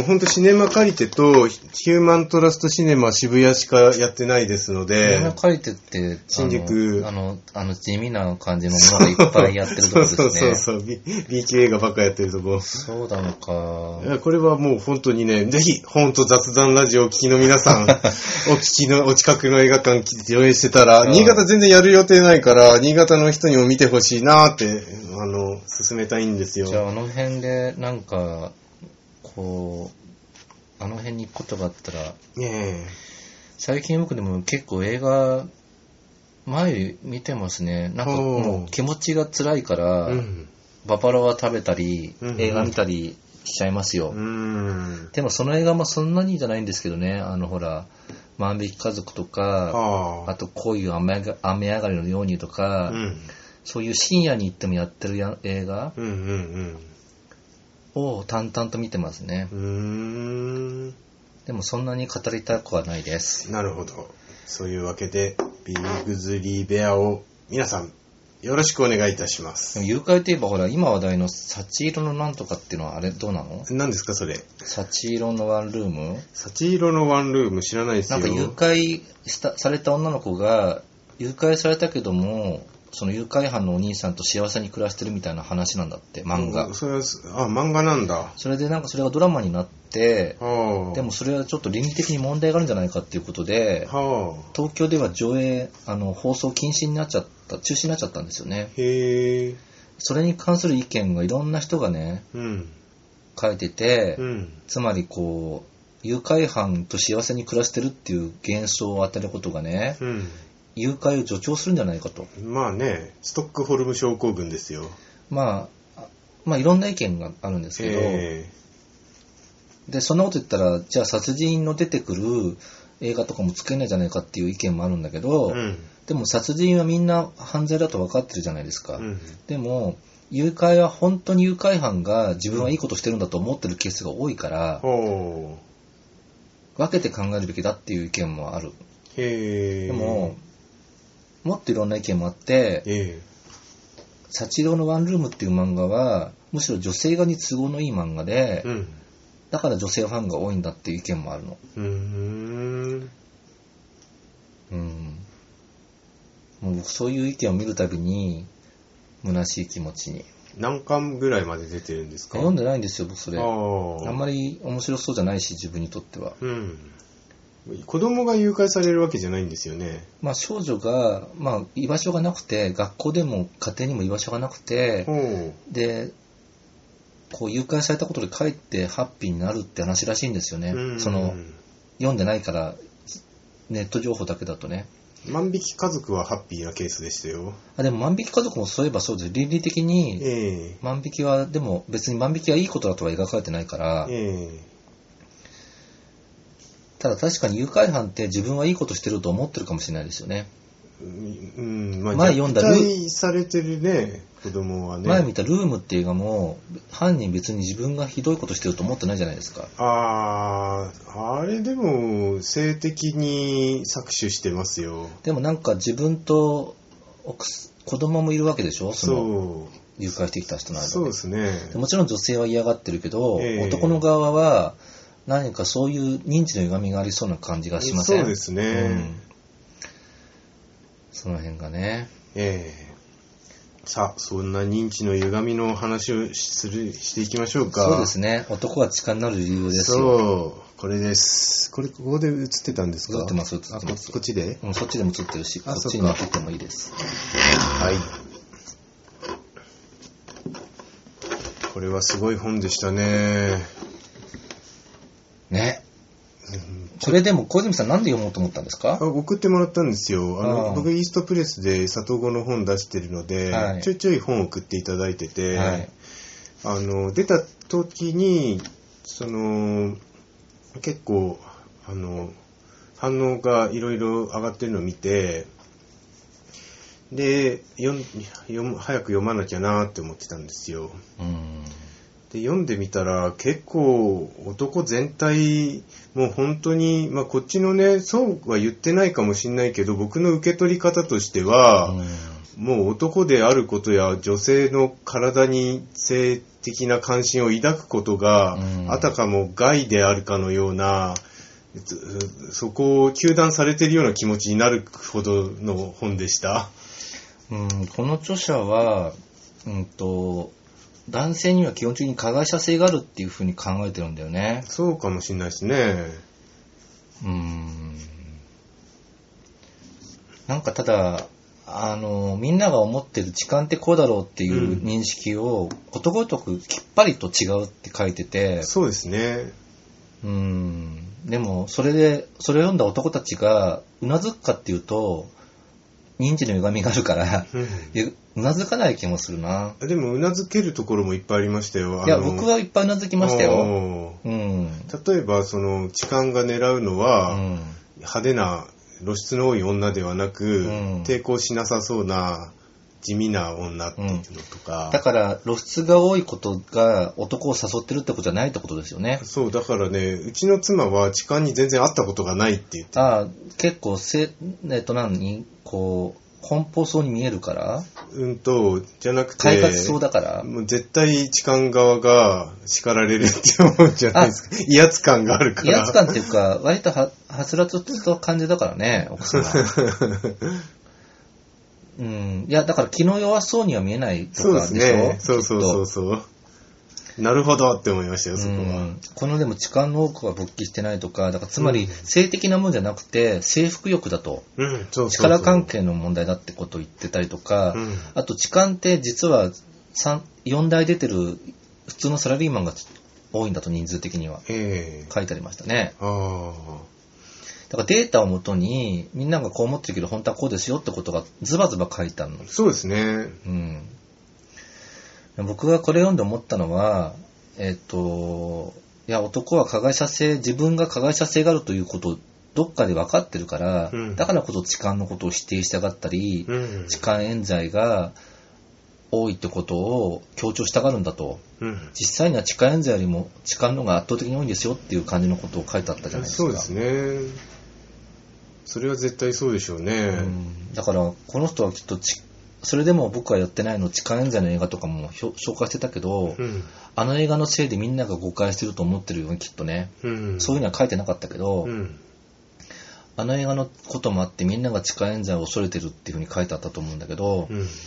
Speaker 1: 本当シネマカリテとヒューマントラストシネマ渋谷しかやってないですので。
Speaker 2: シネマカリテって
Speaker 1: 新宿
Speaker 2: 地味な感じのものがいっぱいやってるところですね。
Speaker 1: そう B 級映画ばっかやってるとこ。
Speaker 2: そうなのか。
Speaker 1: これはもう本当にね、ぜひ本当雑談ラジオをお聞きの皆さん、お近くの映画館上映してたら、新潟全然やる予定ないから、新潟の人にも見てほしいなーって勧めたいんですよ。
Speaker 2: じゃあ辺でなんか辺に行くことがあったら、最近僕でも結構映画前見てますね。なんかもう気持ちが辛いから、ババロア食べたり、映画見たりしちゃいますよ。でもその映画もそんなにじゃないんですけどね。万引き家族とか、あと恋を雨上がりのようにとか、そういう深夜に行ってもやってる映画を淡々と見てますね。でもそんなに語りたくはないです。
Speaker 1: なるほど。そういうわけでビル・グズリー・ベアを皆さんよろしくお願いいたします。
Speaker 2: でも誘拐といえば今話題の幸色のなんとかっていうのはあれどうなの？
Speaker 1: 何ですかそれ？
Speaker 2: 幸色のワンルーム？
Speaker 1: 幸色のワンルーム知らないですよ。
Speaker 2: なんか誘拐された女の子が誘拐されたけども、その誘拐犯のお兄さんと幸せに暮らしてるみたいな話なんだって、漫画。
Speaker 1: それは漫画なんだ。
Speaker 2: それでなんかそれがドラマになって、でもそれはちょっと倫理的に問題があるんじゃないかっていうことで、東京では上映放送禁止になっちゃった、中止になっちゃったんですよね。それに関する意見がいろんな人がね、書いてて、つまり誘拐犯と幸せに暮らしてるっていう幻想を与えることがね、誘拐を助長するんじゃないかと。
Speaker 1: まあね、ストックホルム症候群ですよ。
Speaker 2: まあいろんな意見があるんですけど、で、そんなこと言ったら、じゃあ殺人の出てくる映画とかも作れないじゃないかっていう意見もあるんだけど、でも殺人はみんな犯罪だと分かってるじゃないですか。でも、誘拐は本当に誘拐犯が自分はいいことしてるんだと思ってるケースが多いから、分けて考えるべきだっていう意見もある。でも、もっといろんな意見もあって、幸郎のワンルームっていう漫画は、むしろ女性側に都合のいい漫画で、だから女性ファンが多いんだっていう意見もあるの。もう僕そういう意見を見るたびに、虚しい気持ちに。
Speaker 1: 何巻ぐらいまで出てるんですか？
Speaker 2: 読んでないんですよ、僕それ。あんまり面白そうじゃないし、自分にとっては。
Speaker 1: 子供が誘拐されるわけじゃないんですよね。
Speaker 2: まあ少女が、まあ居場所がなくて、学校でも家庭にも居場所がなくて、で、こう誘拐されたことで帰ってハッピーになるって話らしいんですよね。読んでないから、ネット情報だけだとね。
Speaker 1: 万引き家族はハッピーなケースでしたよ。
Speaker 2: でも万引き家族もそういえばそうです。倫理的に、万引きは、でも別に万引きはいいことだとは描かれてないから、ただ確かに誘拐犯って自分はいいことしてると思ってるかもしれないですよね。
Speaker 1: 前読んだ虐待されてるね、子供はね。
Speaker 2: 前見たルームって映画も、犯人別に自分がひどいことしてると思ってないじゃないですか。
Speaker 1: あれでも性的に搾取してますよ。
Speaker 2: でもなんか自分と子供もいるわけでしょ、その誘拐してきた人の間で。
Speaker 1: そうですね。
Speaker 2: もちろん女性は嫌がってるけど、男の側は何かそういう認知の歪みがありそうな感じがしません？
Speaker 1: そうですね。
Speaker 2: その辺がね。
Speaker 1: さあ、そんな認知の歪みの話をしていきましょうか。
Speaker 2: そうですね。男が痴漢になる理由ですよ。
Speaker 1: そう、これです。ここで映ってたんですか？
Speaker 2: 映ってます。こ
Speaker 1: っちで？
Speaker 2: そっちでも映ってるし、こっちにも映ってもいいです。
Speaker 1: はい。これはすごい本でしたね。
Speaker 2: ね。これでも小泉さんなんで読もうと思ったんですか？
Speaker 1: 送ってもらったんですよ。僕イーストプレスで里子の本出してるので、ちょいちょい本送っていただいてて、出た時に結構反応がいろいろ上がってるのを見て、で早く読まなきゃなって思ってたんですよ。で読んでみたら結構男全体もう本当に、こっちのね、そうは言ってないかもしれないけど、僕の受け取り方としては、もう男であることや女性の体に性的な関心を抱くことが、あたかも害であるかのような、そこを糾弾されているような気持ちになるほどの本でした。
Speaker 2: この著者は、男性には基本的に加害者性があるっていうふうに考えてるんだよね。
Speaker 1: そうかもしれないですね。
Speaker 2: なんかただみんなが思ってる痴漢ってこうだろうっていう認識をことごとくきっぱりと違うって書いてて。
Speaker 1: そうですね。
Speaker 2: でもそれを読んだ男たちがうなずくかっていうと認知の歪みがあるから、うなずかない気もするな。
Speaker 1: でもうなずけるところもいっぱいありましたよ。
Speaker 2: いや、僕はいっぱいうなずきましたよ。
Speaker 1: 例えば痴漢が狙うのは、派手な露出の多い女ではなく、抵抗しなさそうな地味な女っていうのとか、
Speaker 2: だから露出が多いことが男を誘ってるってことじゃないってことですよね。
Speaker 1: そう、だからね、うちの妻は痴漢に全然会ったことがないって言って。
Speaker 2: 結構こう奔放そうに見えるから？
Speaker 1: じゃなくて
Speaker 2: 快活そうだから。
Speaker 1: もう絶対痴漢側が叱られるって思うんじゃないですか。威圧感があるから。
Speaker 2: 威圧感っていうか割とはつらつと感じだからね、奥様。いやだから気の弱そうには見えないとかでしょ。
Speaker 1: そうですね。そう。なるほどって思いましたよ、そこは。
Speaker 2: このでも痴漢の多くは勃起してないとか、だからつまり性的なものじゃなくて征服欲だと、力関係の問題だってことを言ってたりとか、あと痴漢って実は4台出てる普通のサラリーマンが多いんだと、人数的には、書いてありましたね。だからデータをもとにみんながこう思ってるけど本当はこうですよってことがズバズバ書いてあるの。
Speaker 1: そうですね。
Speaker 2: 僕がこれ読んで思ったのは、いや、男は加害者性、自分が加害者性があるということをどっかで分かってるから、だからこそ痴漢のことを否定したがったり、痴漢冤罪が多いってことを強調したがるんだと、実際には痴漢冤罪よりも痴漢の方が圧倒的に多いんですよっていう感じのことを書いてあったじゃないですか。
Speaker 1: そうですね。それは絶対そうでしょうね。
Speaker 2: だからこの人はきっとそれでも僕はやってないの痴漢冤罪の映画とかも紹介してたけど、あの映画のせいでみんなが誤解してると思ってるよね、きっとね。そういうのは書いてなかったけど、あの映画のこともあってみんなが痴漢冤罪を恐れてるっていうふうに書いてあったと思うんだけど、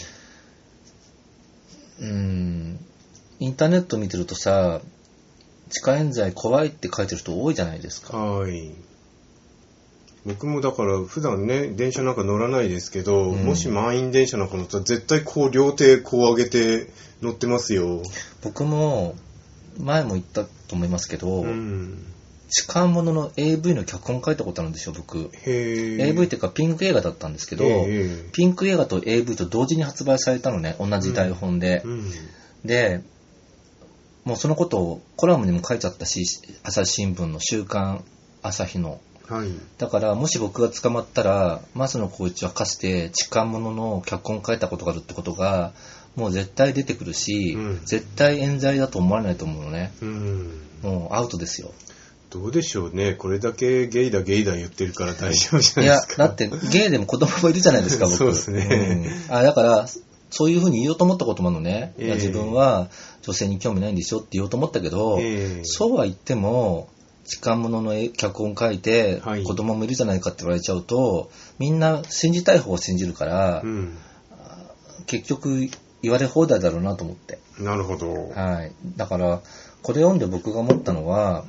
Speaker 2: インターネット見てるとさ、痴漢冤罪怖いって書いてる人多いじゃないですか。
Speaker 1: はい。僕もだから普段ね、電車なんか乗らないですけど、もし満員電車なんか乗ったら絶対こう両手こう上げて乗ってますよ。
Speaker 2: 僕も前も言ったと思いますけど、痴漢ものの AV の脚本書いたことあるんですよ、僕。AV っていうかピンク映画だったんですけど、ピンク映画と AV と同時に発売されたのね、同じ台本で。で、もうそのことをコラムにも書いちゃったし、朝日新聞の週刊朝日の。だからもし僕が捕まったら、増野光一はかつて痴漢ものの脚本書いたことがあるってことがもう絶対出てくるし、絶対冤罪だと思われないと思うのね。もうアウトですよ。
Speaker 1: どうでしょうね。これだけゲイだ言ってるから大丈夫じゃないですか。
Speaker 2: いや、だってゲイでも子供もいるじゃないですか、僕。
Speaker 1: そうですね。
Speaker 2: だからそういうふうに言おうと思ったこともあるのね。いや、自分は女性に興味ないんですよって言おうと思ったけど、そうは言っても痴漢ものの脚本書いて、子供もいるじゃないかって言われちゃうと、みんな信じたい方を信じるから、結局言われ放題だろうなと思って。
Speaker 1: なるほど。
Speaker 2: はい。だからこれ読んで僕が思ったのは、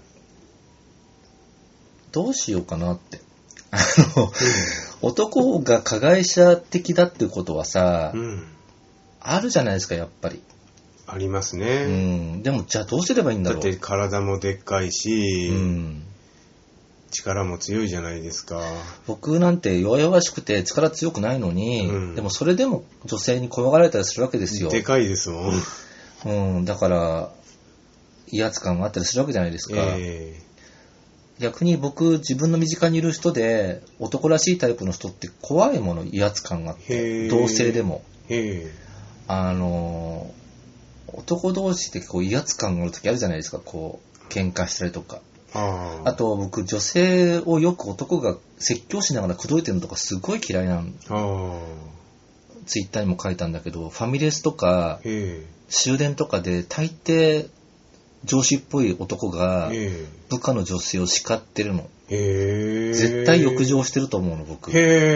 Speaker 2: どうしようかなって。男が加害者的だっていうことはさ、あるじゃないですか、やっぱり。
Speaker 1: ありますね。
Speaker 2: でもじゃあどうすればいいんだろう。
Speaker 1: だって体もでっかいし、力も強いじゃないですか。
Speaker 2: 僕なんて弱々しくて力強くないのに、でもそれでも女性に怖がられたりするわけですよ。
Speaker 1: でかいですも
Speaker 2: ん。だから威圧感があったりするわけじゃないですか。逆に僕、自分の身近にいる人で男らしいタイプの人って怖いもの、威圧感があって、同性でも男同士ってこう威圧感がある時あるじゃないですか、こう喧嘩したりとか。あと僕、女性をよく男が説教しながら口説いてるのとかすごい嫌いなの。ツイッターにも書いたんだけど、ファミレスとか終電とかで大抵上司っぽい男が部下の女性を叱ってるの。絶対欲情してると思うの、僕。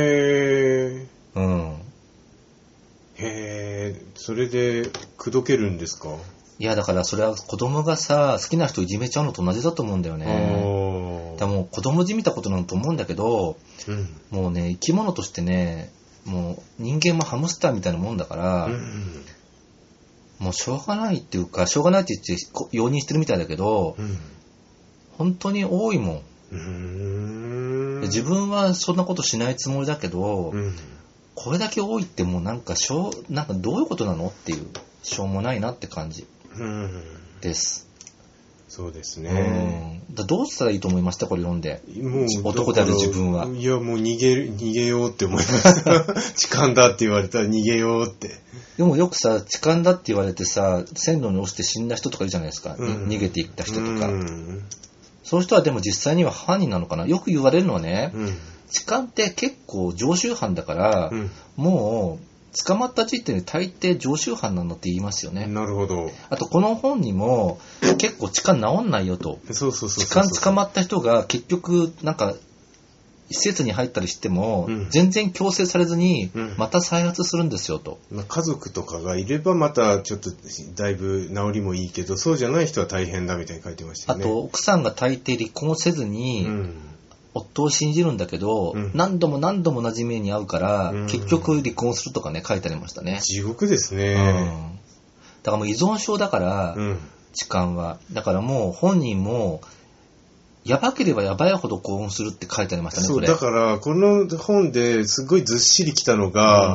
Speaker 1: それで口説けるんですか？
Speaker 2: いや、だからそれは子供がさ、好きな人いじめちゃうのと同じだと思うんだよね。だからもう子供じみたことなんと思うんだけど、もうね、生き物としてね、もう人間もハムスターみたいなもんだから、もうしょうがないっていうか、しょうがないって言って容認してるみたいだけど、本当に多いもん。自分はそんなことしないつもりだけど、これだけ多いってもうなんかどういうことなのっていう、しょうもないなって感じです。
Speaker 1: そうですね。
Speaker 2: どうしたらいいと思いました、これ読んで。もう男である自分は。
Speaker 1: いや、もう逃げようって思いました。痴漢だって言われたら逃げようって。
Speaker 2: でもよくさ、痴漢だって言われてさ、線路に落ちて死んだ人とかいるじゃないですか。逃げていった人とか。そういう人はでも実際には犯人なのかな。よく言われるのはね、痴漢って結構常習犯だから、もう捕まった時点で大抵常習犯なのって言いますよね。
Speaker 1: なるほど。
Speaker 2: あとこの本にも結構痴漢治んないよと。痴漢捕まった人が結局なんか施設に入ったりしても、全然強制されずにまた再発するんですよと。
Speaker 1: 家族とかがいればまたちょっとだいぶ治りもいいけど、そうじゃない人は大変だみたいに書いてましたよね。
Speaker 2: あと奥さんが大抵離婚をせずに、夫を信じるんだけど、何度も同じ目に遭うから、結局離婚するとかね、書いてありましたね。
Speaker 1: 地獄ですね。
Speaker 2: だからもう依存症だから、痴漢は。だからもう本人も、やばければやばいほど興奮するって書いてありましたね、
Speaker 1: そう、だからこの本ですごいずっしりきたのが、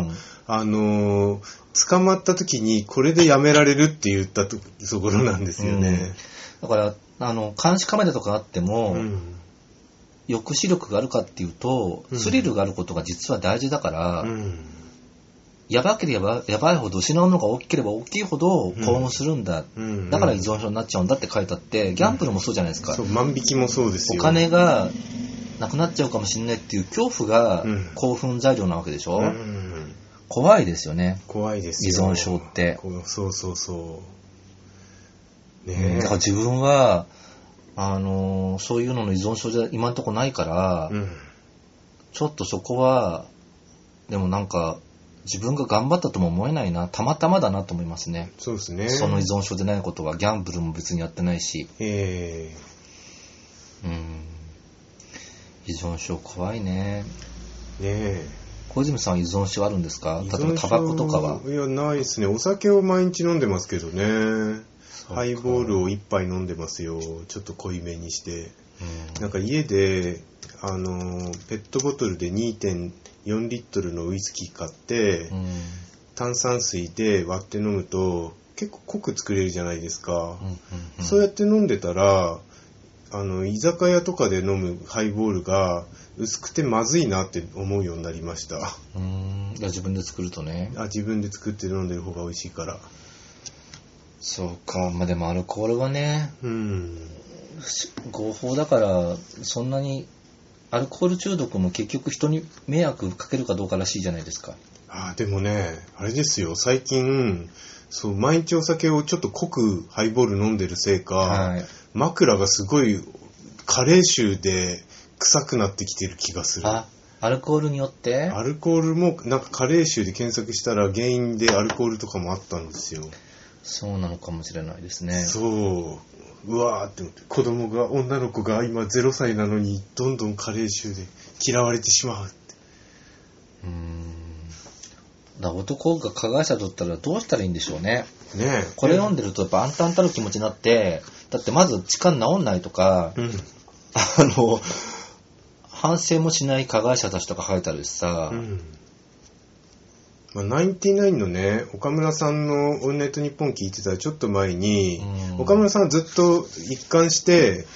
Speaker 1: 捕まった時にこれでやめられるって言ったところなんですよね。
Speaker 2: だから監視カメラとかあっても、抑止力があるかっていうと、スリルがあることが実は大事だから、やばければやばいほど、失うものが大きければ大きいほど興奮するんだ、だから依存症になっちゃうんだって書いてあって、ギャンブルもそうじゃないですか。
Speaker 1: そう、万引きもそうですよ。
Speaker 2: お金がなくなっちゃうかもしれないっていう恐怖が興奮材料なわけでしょ。怖いですよね。
Speaker 1: 怖いですよ。
Speaker 2: 依存症って。
Speaker 1: そうそうそう。
Speaker 2: だから自分はそういうのの依存症じゃ今んとこないから、ちょっとそこはでもなんか自分が頑張ったとも思えないな、たまたまだなと思いますね。
Speaker 1: そうですね。
Speaker 2: その依存症でないことは、ギャンブルも別にやってないし。依存症怖いね。小泉さんは依存症あるんですか？例えばタバコとかは。
Speaker 1: いや、ないですね。お酒を毎日飲んでますけどね。ハイボールを1杯飲んでますよ。ちょっと濃いめにして。なんか家でペットボトルで 2.4 リットルのウイスキー買って、炭酸水で割って飲むと結構濃く作れるじゃないですか。そうやって飲んでたら居酒屋とかで飲むハイボールが薄くてまずいなって思うようになりました。
Speaker 2: 自分で作るとね。
Speaker 1: 自分で作って飲んでる方が美味しいから。
Speaker 2: そうか。でもアルコールはね、合法だからそんなにアルコール中毒も結局人に迷惑かけるかどうからしいじゃないですか。
Speaker 1: でもね、あれですよ、最近毎日お酒をちょっと濃くハイボール飲んでるせいか、枕がすごい加齢臭で臭くなってきてる気がする。
Speaker 2: アルコールによって？
Speaker 1: アルコールもなんか加齢臭で検索したら原因でアルコールとかもあったんですよ。
Speaker 2: そうなのかもしれないですね。
Speaker 1: そう、うわーって思って、女の子が今0歳なのにどんどん加齢臭で嫌われてしまうって。
Speaker 2: 男が加害者だったらどうしたらいいんでしょうね。これ読んでるとやっぱ暗淡たる気持ちになって、だってまず痴漢治んないとか、反省もしない加害者たちとか書いてあるしさ。
Speaker 1: ナインティナインのね、岡村さんのオールナイトニッポン聞いてたらちょっと前に、岡村さんはずっと一貫して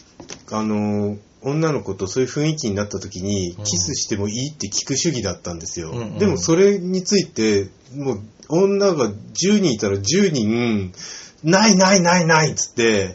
Speaker 1: 女の子とそういう雰囲気になった時にキスしてもいいって聞く主義だったんですよ。でもそれについてもう女が10人いたら10人ないないないないっつって、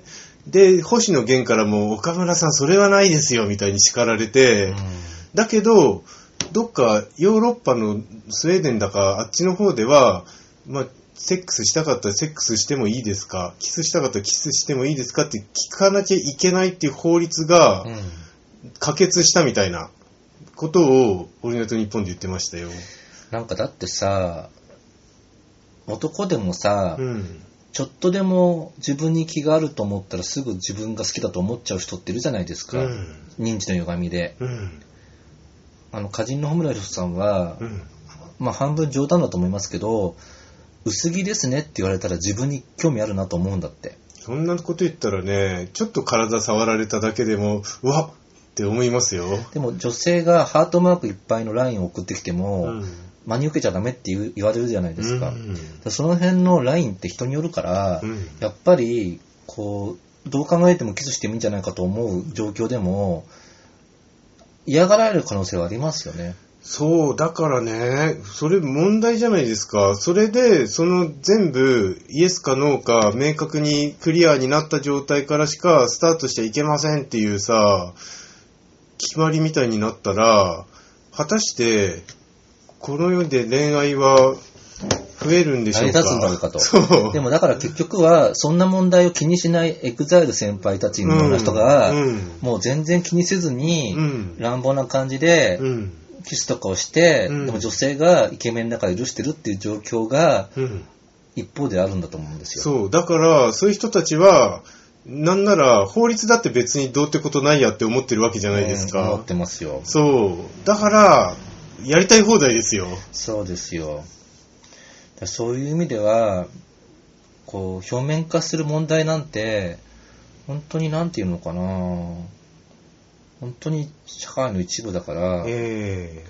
Speaker 1: で星野源からも岡村さんそれはないですよみたいに叱られて、だけどどっかヨーロッパのスウェーデンだかあっちの方では、セックスしたかったらセックスしてもいいですか、キスしたかったらキスしてもいいですかって聞かなきゃいけないっていう法律が可決したみたいなことをオールナイトニッポンで言ってましたよ。
Speaker 2: なんかだってさ、男でもさ、ちょっとでも自分に気があると思ったらすぐ自分が好きだと思っちゃう人っているじゃないですか。認知の歪みで。歌人の穂村弘さんは、半分冗談だと思いますけど、薄着ですねって言われたら自分に興味あるなと思うんだって。
Speaker 1: そんなこと言ったらね、ちょっと体触られただけでもうわっって思いますよ。
Speaker 2: でも女性がハートマークいっぱいの LINE を送ってきても、真に受けちゃダメって言われるじゃないですか。その辺の LINE って人によるから、やっぱりどう考えてもキスしてもいいんじゃないかと思う状況でも嫌がられる可能性はありますよね。
Speaker 1: そう、だからね、それ問題じゃないですか。それで、全部、イエスかノーか、明確にクリアになった状態からしかスタートしちゃいけませんっていうさ、決まりみたいになったら、果たして、この世で恋愛は増えるんでしょうか。
Speaker 2: 成り立つんだろうかと。そう。でもだから結局は、そんな問題を気にしないエグザイル先輩たちのような人が、もう全然気にせずに、乱暴な感じで、キスとかをして、でも女性がイケメンだから許してるっていう状況が、一方であるんだと思うんですよ。
Speaker 1: そう、だからそういう人たちは、なんなら法律だって別にどうってことないやって思ってるわけじゃないですか。
Speaker 2: 思ってますよ。
Speaker 1: そう。だから、やりたい放題ですよ。
Speaker 2: そうですよ。そういう意味では、表面化する問題なんて、本当になんていうのかな、本当に社会の一部だから。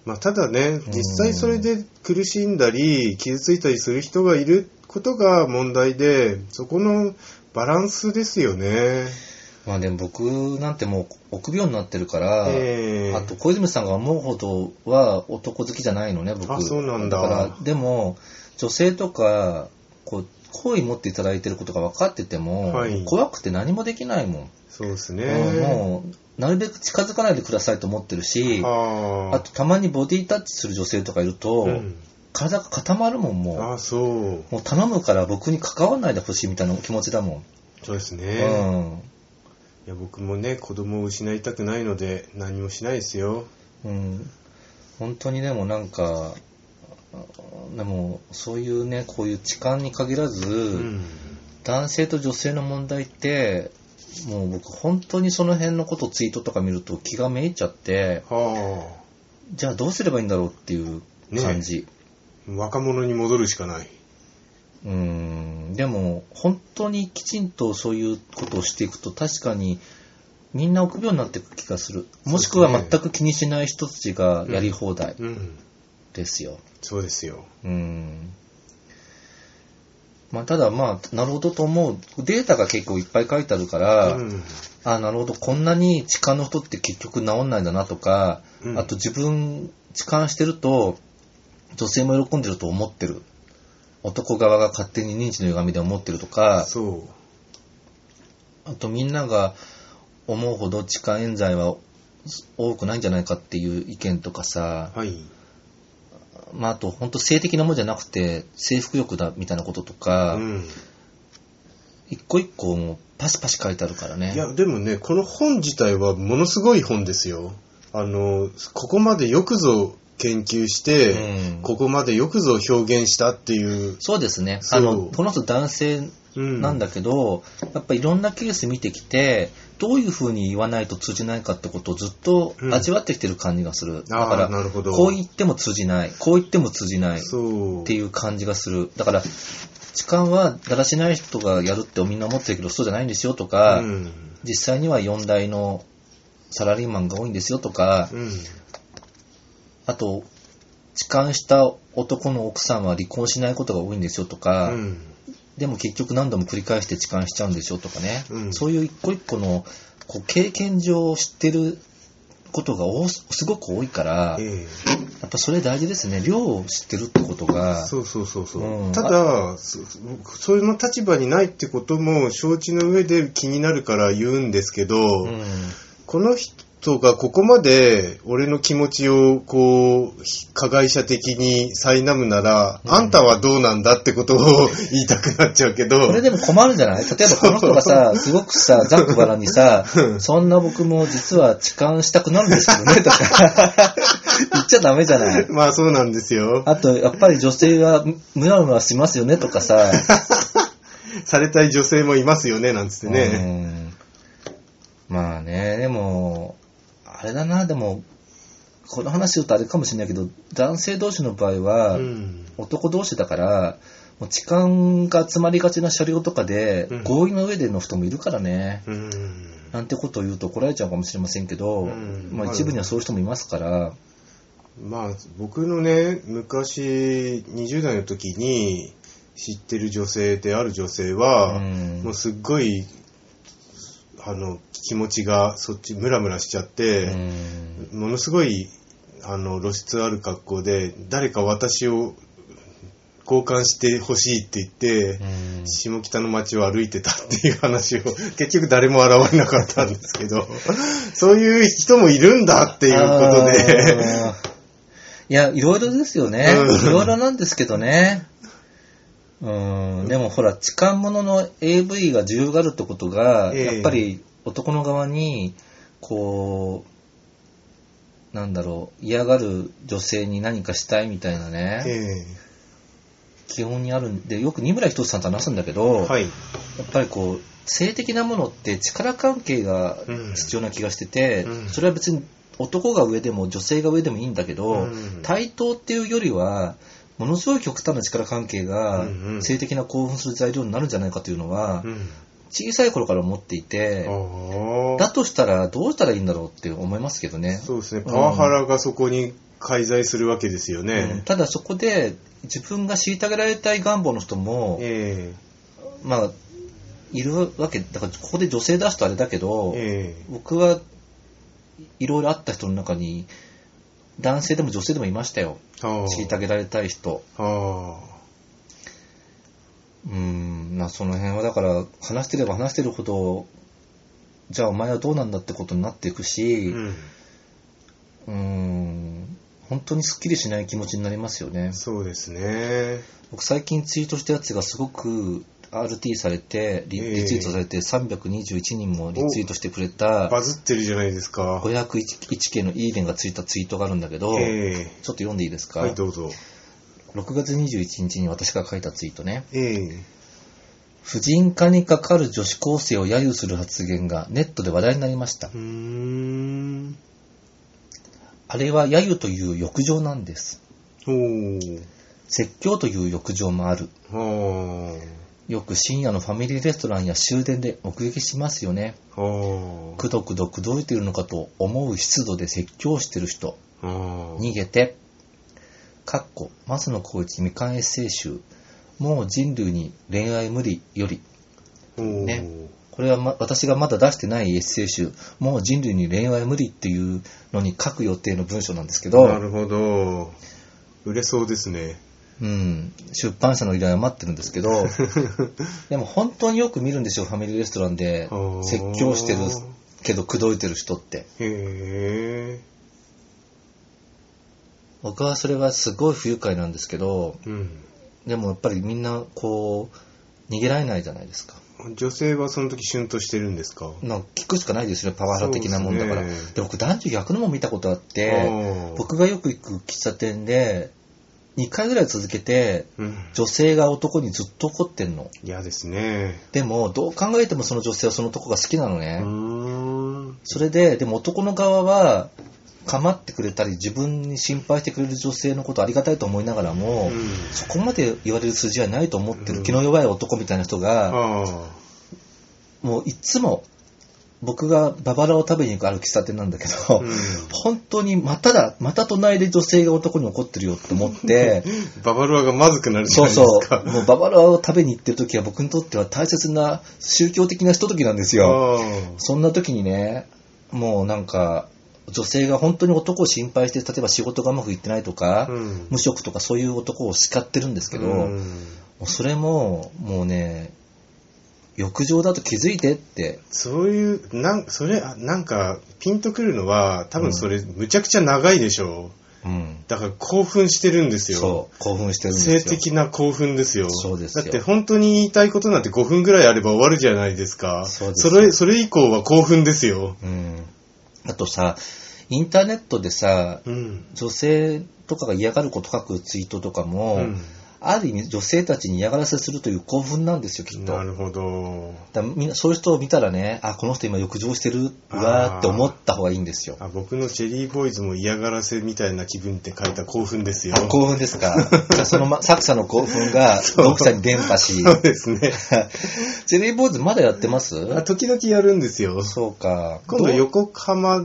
Speaker 1: まあ、ただね、実際それで苦しんだり傷ついたりする人がいることが問題で、そこのバランスですよね。
Speaker 2: まあでも僕なんてもう臆病になってるから、あと小泉さんが思うほどは男好きじゃないのね、僕。
Speaker 1: あ、そうなんだ。
Speaker 2: だからでも女性とかこう好意持っていただいてることが分かってても、はい、怖くて何もできないもん。
Speaker 1: そうですね。
Speaker 2: もうなるべく近づかないでくださいと思ってるし、あとたまにボディタッチする女性とかいると、体が固まるもん、もう。
Speaker 1: あ、そう。
Speaker 2: もう頼むから僕に関わらないでほしいみたいな気持ちだもん。
Speaker 1: そうですね。いや、僕もね、子供を失いたくないので何もしないですよ。
Speaker 2: 本当にでもなんか、でもそういうね、こういう痴漢に限らず、男性と女性の問題ってもう僕本当にその辺のことツイートとか見ると気がめいっちゃって、じゃあどうすればいいんだろうっていう感じ、
Speaker 1: 若者に戻るしかない。
Speaker 2: でも本当にきちんとそういうことをしていくと確かにみんな臆病になっていく気がする。もしくは全く気にしない人たちがやり放題ですよ。
Speaker 1: そうですよ。
Speaker 2: まあ、ただまあなるほどと思う。データが結構いっぱい書いてあるから、なるほど、こんなに痴漢の人って結局治んないんだなとか、あと自分痴漢してると女性も喜んでると思ってる、男側が勝手に認知の歪みで思ってるとか、あとみんなが思うほど痴漢冤罪は多くないんじゃないかっていう意見とかさ、まあ、あと本当性的なものじゃなくて征服欲だみたいなこととか、一個一個もうパシパシ書いてあるからね。
Speaker 1: いやでもね、この本自体はものすごい本ですよ。ここまでよくぞ研究して、ここまでよくぞ表現したっていう。
Speaker 2: そうですね。この人男性なんだけど、やっぱりいろんなケース見てきて、どういうふうに言わないと通じないかってことをずっと味わってきてる感じがする。だからこう言っても通じない、こう言っても通じないっていう感じがする。だから痴漢はだらしない人がやるってみんな思ってるけどそうじゃないんですよとか、実際には4代のサラリーマンが多いんですよとか、あと痴漢した男の奥さんは離婚しないことが多いんですよとか、でも結局何度も繰り返して痴漢しちゃうんでしょとかね、そういう一個一個のこう経験上知ってることがすごく多いから、やっぱそれ大事ですね。量を知ってるってことが。
Speaker 1: ただそういう立場にないってことも承知の上で気になるから言うんですけど、この人がここまで俺の気持ちをこう加害者的に苛むなら、あんたはどうなんだってことを言いたくなっちゃうけど、
Speaker 2: これでも困るんじゃない？例えばこの人がさ、すごくさ、ざっくばらんにさ、そんな僕も実は痴漢したくなるんですけどねとか言っちゃダメじゃない？
Speaker 1: まあそうなんですよ。
Speaker 2: あとやっぱり女性はムラムラしますよねとかさ
Speaker 1: されたい女性もいますよねなんつってね。
Speaker 2: まあね、でもあれだな、でもこの話するとあれかもしれないけど、男性同士の場合は男同士だから、もう痴漢が集まりがちな車両とかで合意の上での人もいるからね、なんてことを言うと怒られちゃうかもしれませんけど、まあ一部にはそういう人もいますから。
Speaker 1: まあ僕のね、昔20代の時に知ってる女性である女性は、もうすっごい気持ちがそっちムラムラしちゃって、ものすごい露出ある格好で誰か私を交換してほしいって言って、下北の街を歩いてたっていう話を結局誰も現れなかったんですけどそういう人もいるんだっていうことで
Speaker 2: いや、いろいろですよね。いろいろなんですけどね。でもほら、痴漢者の AV が需要があるってことが、やっぱり男の側にこうなんだろう、嫌がる女性に何かしたいみたいなね、基本にあるんで、よく二村仁さんと話すんだけど、やっぱりこう性的なものって力関係が必要な気がしてて、それは別に男が上でも女性が上でもいいんだけど、対等っていうよりはものすごい極端な力関係が性的な興奮する材料になるんじゃないかというのは、小さい頃から思っていて、だとしたらどうしたらいいんだろうって思いますけどね。
Speaker 1: そうですね。パワハラがそこに介在するわけですよね。
Speaker 2: ただそこで自分が虐げられたい願望の人も、まあいるわけだから、ここで女性出すとあれだけど、僕はいろいろあった人の中に男性でも女性でもいましたよ。虐げられたい人。その辺はだから話してれば話してるほど、じゃあお前はどうなんだってことになっていくし、本当にすっきりしない気持ちになりますよね。
Speaker 1: そうですね。
Speaker 2: 僕最近ツイートしたやつがすごく RT されてリツイートされて321人もリツイートしてくれた、
Speaker 1: バズってるじゃないですか。
Speaker 2: 501件のいいねがついたツイートがあるんだけど、ちょっと読んでいいですか。
Speaker 1: はい、どうぞ。
Speaker 2: 6月21日に私が書いたツイートね。婦人科にかかる女子高生を揶揄する発言がネットで話題になりました。あれは揶揄という欲情なんです。説教という欲情もある。よく深夜のファミリーレストランや終電で目撃しますよね。くどくど口説いているのかと思う湿度で説教してる人。逃げて。松野光一未完エッセイ集。もう人類に恋愛無理より。ね。これは私がまだ出してないエッセイ集、もう人類に恋愛無理っていうのに書く予定の文章なんですけど。
Speaker 1: なるほど。売れそうですね。
Speaker 2: 出版社の依頼は待ってるんですけど、でも本当によく見るんですよ、ファミリーレストランで説教してるけど口説いてる人って。僕はそれはすごい不愉快なんですけど、でもやっぱりみんなこう逃げられないじゃないですか。
Speaker 1: 女性はその時シュンとしてるんですか。
Speaker 2: 聞くしかないですよね、パワハラ的なもんだから。で僕男女逆のも見たことあって、僕がよく行く喫茶店で2回ぐらい続けて、女性が男にずっと怒ってんの。
Speaker 1: 嫌ですね。
Speaker 2: でもどう考えてもその女性はその男が好きなのね。それでも男の側は構ってくれたり自分に心配してくれる女性のことありがたいと思いながらも、そこまで言われる筋合いないと思ってる気の弱い男みたいな人が、もういつも僕がババラを食べに行くある喫茶店なんだけど、本当にまた隣で女性が男に怒ってるよって思って
Speaker 1: ババロアがまずくなるじゃないですか。
Speaker 2: もうババラを食べに行ってる時は僕にとっては大切な宗教的なひとときなんですよ。そんな時にね、もうなんか女性が本当に男を心配して、例えば仕事がうまくいってないとか、無職とかそういう男を叱ってるんですけど、それももうね、欲情だと気づいてって。
Speaker 1: そういうそれなんかピンとくるのは多分それむちゃくちゃ長いでしょう。だから興奮してるんですよ。
Speaker 2: そう、興奮してるんですよ。
Speaker 1: 性的な興奮ですよ。
Speaker 2: そうですよ。
Speaker 1: だって本当に言いたいことなんて5分ぐらいあれば終わるじゃないですか。
Speaker 2: そうですよ。
Speaker 1: それ以降は興奮ですよ。
Speaker 2: あとさ、インターネットでさ、女性とかが嫌がること書くツイートとかも、ある意味女性たちに嫌がらせするという興奮なんですよ、きっと。
Speaker 1: なるほど。
Speaker 2: みんなそういう人を見たらね、この人今欲情してるわーって思った方がいいんですよ。
Speaker 1: 僕のチェリーボーイズも嫌がらせみたいな気分って書いた興奮ですよ。
Speaker 2: 興奮ですか。じゃあその作者の興奮が読者に伝播し。
Speaker 1: そうですね。
Speaker 2: チェリーボーイズまだやってます？
Speaker 1: 時々やるんですよ。
Speaker 2: そうか。
Speaker 1: 今度横浜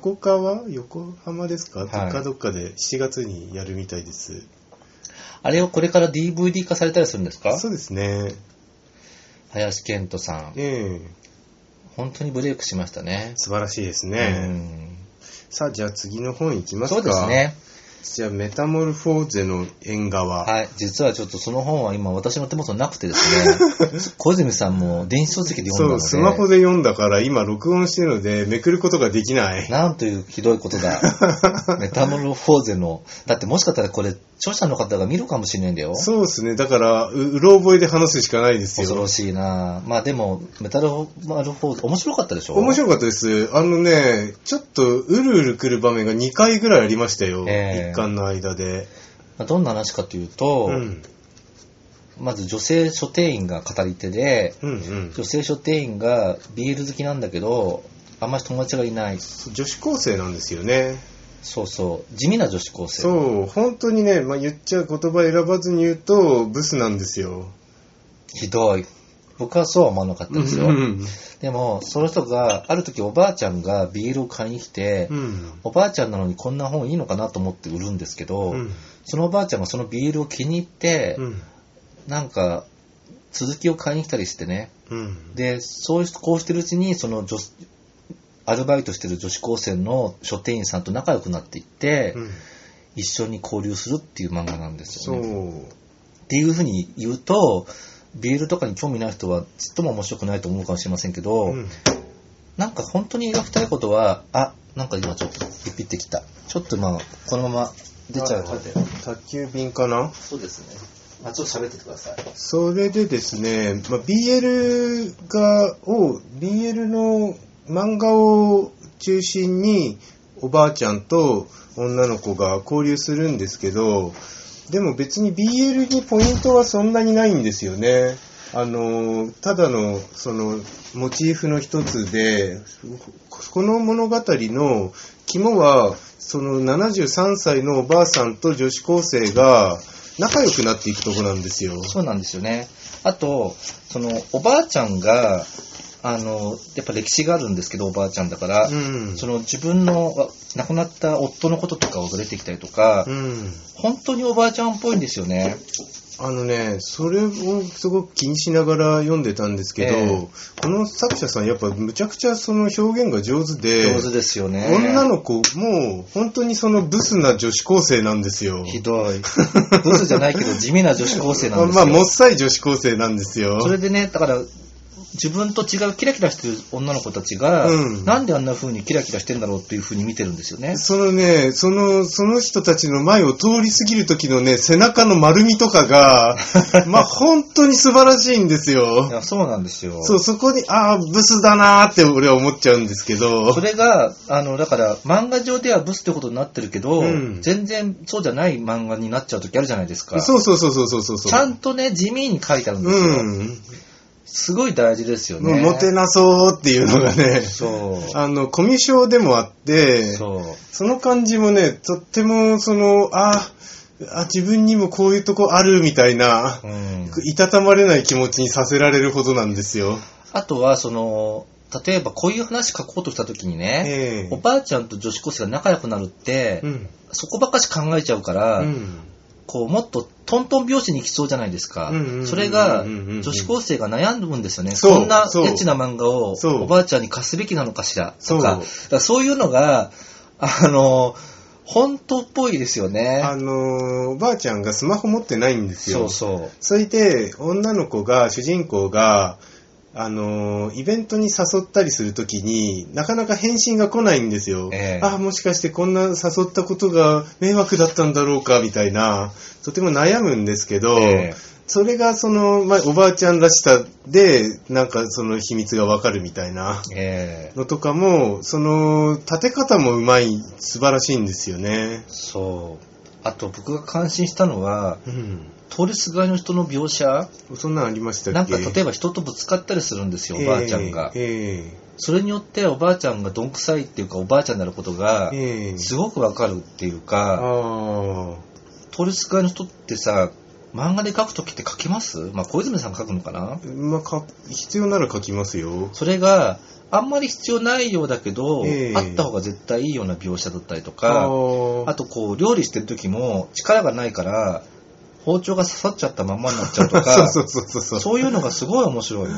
Speaker 1: ですか？どっかで7月にやるみたいです。
Speaker 2: あれをこれから DVD 化されたりするんですか？
Speaker 1: そうですね。
Speaker 2: 林遣都さん。本当にブレイクしましたね。
Speaker 1: 素晴らしいですね。さあ、じゃあ次の本いきますか。
Speaker 2: そうですね。
Speaker 1: じゃあメタモルフォーゼの縁側。
Speaker 2: はい。実はちょっとその本は今私の手元になくてですね、小泉さんも電子書籍で読んだので。
Speaker 1: そう、スマホで読んだから今録音してるのでめくることができない。
Speaker 2: なんというひどいことだ。メタモルフォーゼの、だってもしかしたらこれ著者の方が見るかもしれないんだよ。
Speaker 1: そうですね。だからうろ覚えで話すしかないですよ。
Speaker 2: 恐ろしいな。まあでもメタモルフォーゼ面白かったでしょ？
Speaker 1: 面白かったです。ちょっとうるうるくる場面が2回ぐらいありましたよ。一巻の間で。
Speaker 2: どんな話かというと、まず女性書店員が語り手で、女性書店員がビール好きなんだけどあんまり友達がいない。
Speaker 1: 女子高生なんですよね。
Speaker 2: そうそう、地味な女子高生。
Speaker 1: そう、本当にね、言っちゃ言葉選ばずに言うとブスなんですよ。
Speaker 2: ひどい。 僕はそうは思わなかったんですよ。でも、その人が、ある時おばあちゃんがビールを買いに来て、おばあちゃんなのにこんな本いいのかなと思って売るんですけど、そのおばあちゃんがそのビールを気に入って、なんか、続きを買いに来たりしてね。で、こうしてるうちに、そのアルバイトしてる女子高生の書店員さんと仲良くなっていって、一緒に交流するっていう漫画なんですよね。っていうふうに言うと、ビールとかに興味ない人はちっとも面白くないと思うかもしれませんけど、なんか本当に描きたいことは、なんか今ちょっとピッピってきた。ちょっとこのまま出ちゃうので。
Speaker 1: 宅急便かな？
Speaker 2: そうですね。ちょっと喋っててください。
Speaker 1: それでですね、BL の漫画を中心におばあちゃんと女の子が交流するんですけど、でも別に BL にポイントはそんなにないんですよね。ただのそのモチーフの一つで、この物語の肝はその73歳のおばあさんと女子高生が仲良くなっていくとこなんですよ。
Speaker 2: そうなんですよね。あと、そのおばあちゃんがやっぱ歴史があるんですけど、おばあちゃんだから、その自分の亡くなった夫のこととかが出てきたりとか、本当におばあちゃんっぽいんですよね。
Speaker 1: それをすごく気にしながら読んでたんですけど、この作者さんやっぱむちゃくちゃその表現が上手で、
Speaker 2: 上手ですよね。
Speaker 1: 女の子も本当にそのブスな女子高生なんですよ。
Speaker 2: ひどい。ブスじゃないけど地味な女子高生なんですよ。
Speaker 1: もっさい女子高生なんですよ。
Speaker 2: それでね、だから自分と違うキラキラしてる女の子たちが、なんであんな風にキラキラしてんだろうっていう風に見てるんですよね。
Speaker 1: その人たちの前を通り過ぎる時のね、背中の丸みとかが、本当に素晴らしいんですよ。
Speaker 2: いや、そうなんですよ。
Speaker 1: そこに、ブスだなーって俺は思っちゃうんですけど。
Speaker 2: それが、だから漫画上ではブスってことになってるけど、全然そうじゃない漫画になっちゃう時あるじゃないですか。
Speaker 1: そう。
Speaker 2: ちゃんとね、地味に書いてあるんですよ。すごい大事ですよね。
Speaker 1: モテなそうっていうのがね、コミュ障でもあって、その感じもね、とっても自分にもこういうとこあるみたいな、いたたまれない気持ちにさせられるほどなんですよ。
Speaker 2: あとは例えばこういう話書こうとした時にね、おばあちゃんと女子高生が仲良くなるって、そこばっかし考えちゃうから、もっとトントン拍子に行きそうじゃないですか。それが女子高生が悩むんですよね。こんなエッチな漫画をおばあちゃんに貸すべきなのかしらとか、そういうのが本当っぽいですよね。
Speaker 1: おばあちゃんがスマホ持ってないんですよ。それで主人公がイベントに誘ったりするときになかなか返信が来ないんですよ。もしかしてこんな誘ったことが迷惑だったんだろうかみたいな、とても悩むんですけど、それがおばあちゃんらしさでなんかその秘密がわかるみたいなのとかも、その立て方もうまい、素晴らしいんですよね。
Speaker 2: あと僕が感心したのは、通りすがりの人の描写。
Speaker 1: そんなんありましたっけ？
Speaker 2: なんか例えば人とぶつかったりするんですよ、おばあちゃんが。それによっておばあちゃんがどんくさいっていうか、おばあちゃんになることがすごくわかるっていうか、通りすがりの人ってさ、漫画で描くときって描きます？小泉さんが描くのかな？
Speaker 1: 必要なら描きますよ。
Speaker 2: それがあんまり必要ないようだけど、あった方が絶対いいような描写だったりとか、あと料理してる時も力がないから包丁が刺さっちゃったまんまになっちゃうとか、そういうのがすごい面白い。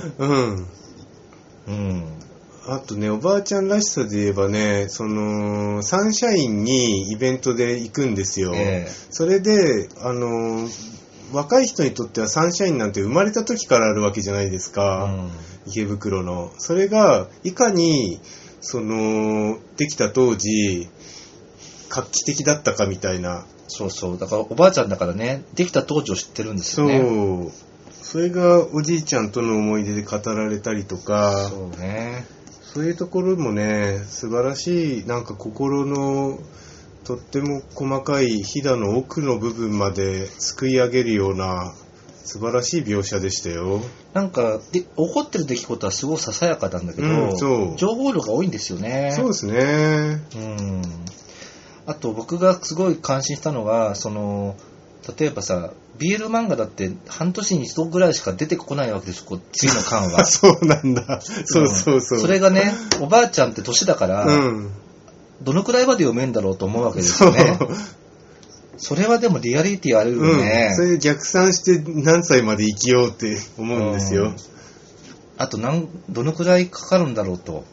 Speaker 1: あとね、おばあちゃんらしさで言えばね、サンシャインにイベントで行くんですよ。それで若い人にとってはサンシャインなんて生まれた時からあるわけじゃないですか。池袋の。それがいかにできた当時画期的だったかみたいな。
Speaker 2: だからおばあちゃんだからね、できた当時を知ってるんですよね。
Speaker 1: それがおじいちゃんとの思い出で語られたりとか、そういうところもね、素晴らしい、なんか心のとっても細かいひだの奥の部分まですくい上げるような素晴らしい描写でしたよ。
Speaker 2: なんか起こってる出来事はすごいささやかなんだけど、情報量が多いんですよね。
Speaker 1: そうですね。
Speaker 2: あと僕がすごい感心したのは、 例えばさ、BL 漫画だって半年に一度ぐらいしか出てこないわけですよ、次の巻は。
Speaker 1: そうなんだ。そうそうそう。
Speaker 2: それがね、おばあちゃんって年だから、どのくらいまで読めんだろうと思うわけですよね。それはでもリアリティあるよね。
Speaker 1: それで逆算して何歳まで生きようって思うんですよ。
Speaker 2: あとどのくらいかかるんだろうと。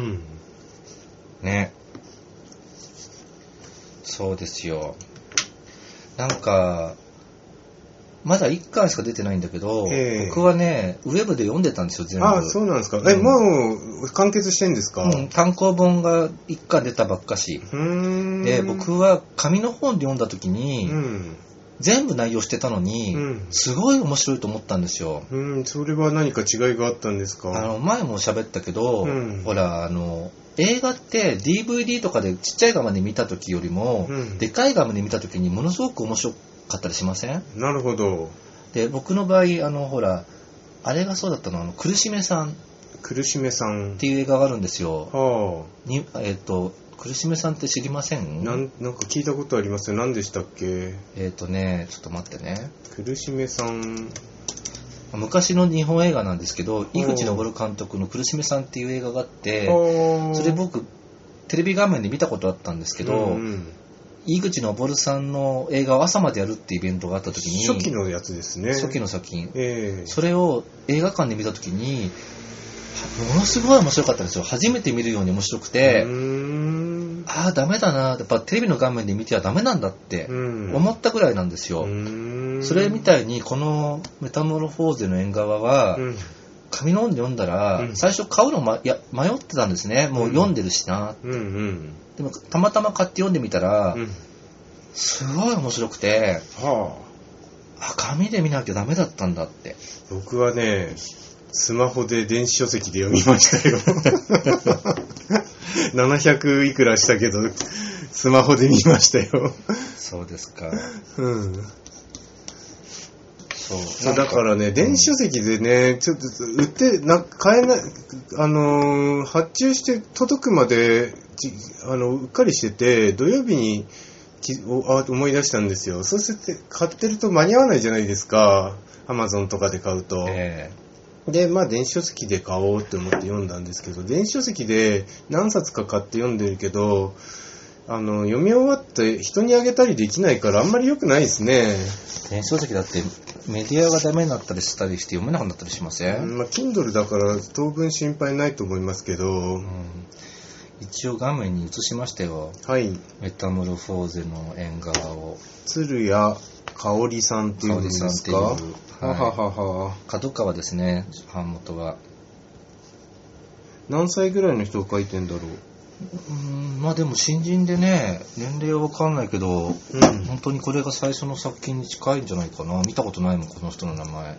Speaker 2: ね。そうですよ。なんか、まだ1巻しか出てないんだけど、僕はね、ウェブで読んでたんですよ、全部。
Speaker 1: あ、そうなんですか。もう完結してんですか？
Speaker 2: 単行本が1巻出たばっかし。で、僕は紙の本で読んだ時に、全部内容してたのに、すごい面白いと思ったんですよ。
Speaker 1: それは何か違いがあったんですか？
Speaker 2: 前も喋ったけど、ほら、映画って DVD とかでちっちゃい画面で見た時よりも、でかい画面で見た時にものすごく面白かったりしません？
Speaker 1: なるほど。
Speaker 2: で、僕の場合、ほら、あれがそうだったの、苦しめさん。
Speaker 1: 苦しめさん。
Speaker 2: っていう映画があるんですよ。苦しめさんって知りません？
Speaker 1: なんか聞いたことありますよ。何でしたっけ？
Speaker 2: ちょっと待ってね。
Speaker 1: 苦しめさん。
Speaker 2: 昔の日本映画なんですけど、井口昇監督の苦しめさんっていう映画があって、それ僕、テレビ画面で見たことあったんですけど、井口昇さんの映画を朝までやるってイベントがあった時に、
Speaker 1: 初期のやつですね。
Speaker 2: 初期の作品。それを映画館で見た時に、ものすごい面白かったんですよ。初めて見るように面白くて、ダメだな、やっぱテレビの画面で見てはダメなんだって思ったぐらいなんですよ。それみたいにこのメタモルフォーゼの縁側は、紙の本で読んだら、最初買うの迷ってたんですね。もう読んでるしな。でもたまたま買って読んでみたら、すごい面白くて、紙で見なきゃダメだったんだって。
Speaker 1: 僕はね、スマホで電子書籍で読みましたよ。700いくらしたけど、スマホで見ましたよ。
Speaker 2: そうですか。
Speaker 1: そうだからね、電子書籍でね、ちょっと売って買えない、発注して届くまでうっかりしてて、土曜日に思い出したんですよ。そうして買ってると間に合わないじゃないですか、Amazon とかで買うと。で、電子書籍で買おうって思って読んだんですけど、電子書籍で何冊か買って読んでるけど、読み終わって人にあげたりできないからあんまり良くないですね。
Speaker 2: 電子書籍だってメディアがダメになったりしたりして読めなくなったりしません
Speaker 1: ？Kindle だから当分心配ないと思いますけど、
Speaker 2: 一応画面に映しましたよ。メタモルフォーゼの縁側を。
Speaker 1: 鶴谷香織さんっていうんですか？
Speaker 2: 角川ですね、版元は。
Speaker 1: 何歳ぐらいの人が書いてんだろう？
Speaker 2: でも新人でね、年齢は分かんないけど、本当にこれが最初の作品に近いんじゃないかな。見たことないもん、この人の名前。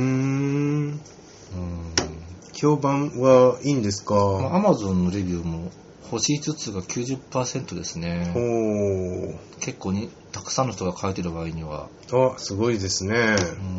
Speaker 1: 評判はいいんですか
Speaker 2: ？Amazon のレビューも星5つが 90% ですね。結構にたくさんの人が書いてる場合には。
Speaker 1: すごいですね。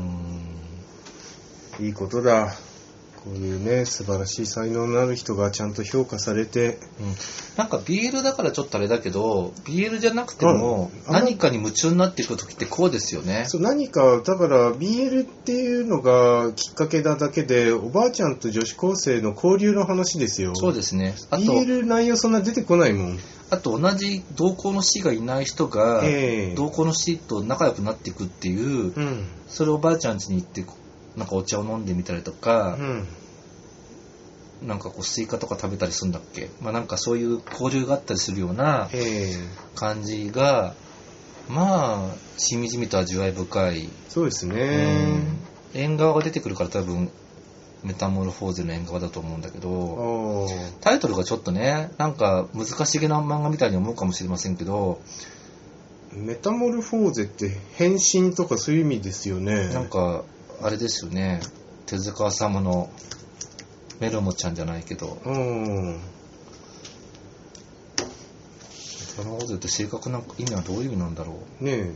Speaker 1: いいことだ。こういうね、素晴らしい才能のある人がちゃんと評価されて、
Speaker 2: なんか BL だからちょっとあれだけど、BL じゃなくても何かに夢中になっていく時ってこうですよね。
Speaker 1: 何かだから BL っていうのがきっかけなだけで、おばあちゃんと女子高生の交流の話ですよ。
Speaker 2: そうですね。
Speaker 1: あと BL 内容そんな出てこないもん。
Speaker 2: あと同じ同校の師がいない人が、同校の師と仲良くなっていくっていう、それをおばあちゃん家に行ってなんかお茶を飲んでみたりとか、なんかスイカとか食べたりするんだっけ、なんかそういう交流があったりするような感じが、しみじみと味わい深い。
Speaker 1: そうですね。
Speaker 2: 縁側が出てくるから多分メタモルフォーゼの縁側だと思うんだけど、タイトルがちょっとね、なんか難しげな漫画みたいに思うかもしれませんけど、
Speaker 1: メタモルフォーゼって変身とかそういう意味ですよね。
Speaker 2: なんかあれですよね、手塚治虫のメロモちゃんじゃないけど、メタモルフォーゼって正確な意味はどういう意味なんだろう
Speaker 1: ね。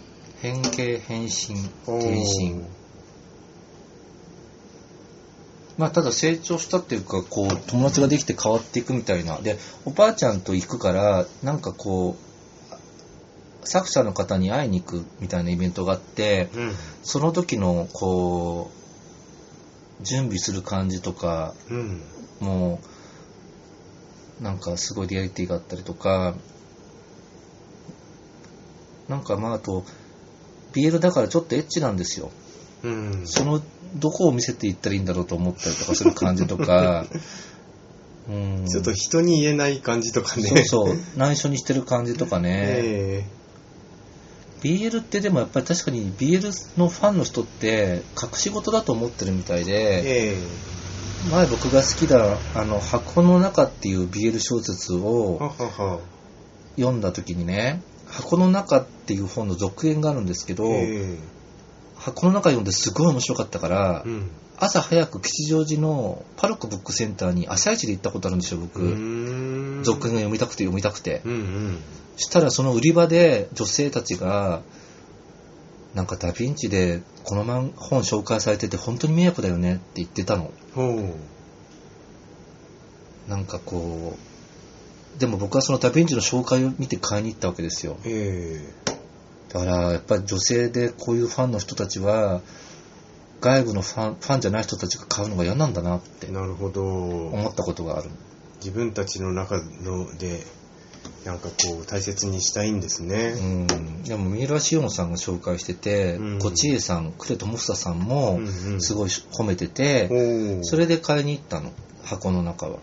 Speaker 2: 変形、変身、転身。 まあただ成長したっていうか、こう友達ができて変わっていくみたいな。で、おばあちゃんと行くから、なんかこう作者の方に会いに行くみたいなイベントがあって、その時のこう準備する感じとか、もうなんかすごいリアリティがあったりとか、なんかまああと BL だからちょっとエッチなんですよ。そのどこを見せていったらいいんだろうと思ったりとかする感じとか、
Speaker 1: ちょっと人に言えない感じとかね。
Speaker 2: そう内緒にしてる感じとかね。BL ってでもやっぱり確かに BL のファンの人って隠し事だと思ってるみたいで、前僕が好きな箱の中っていう BL 小説を読んだ時にね、箱の中っていう本の続編があるんですけど、箱の中読んですごい面白かったから、朝早く吉祥寺のパルコブックセンターに朝一で行ったことあるんですよ、僕。続編が読みたくて。したらその売り場で女性たちが、なんかダヴィンチでこの本紹介されてて本当に迷惑だよねって言ってたの。なんかこう、でも僕はそのダヴィンチの紹介を見て買いに行ったわけですよ。だからやっぱり女性でこういうファンの人たちは外部のファンじゃない人たちが買うのが嫌なんだなって思ったことがある。
Speaker 1: 自分たちの中のでなんかこう大切にしたいんですね。
Speaker 2: でも三浦紫音さんが紹介してて、小千恵さん、呉智房さんもすごい褒めてて、それで買いに行ったの、箱の中は。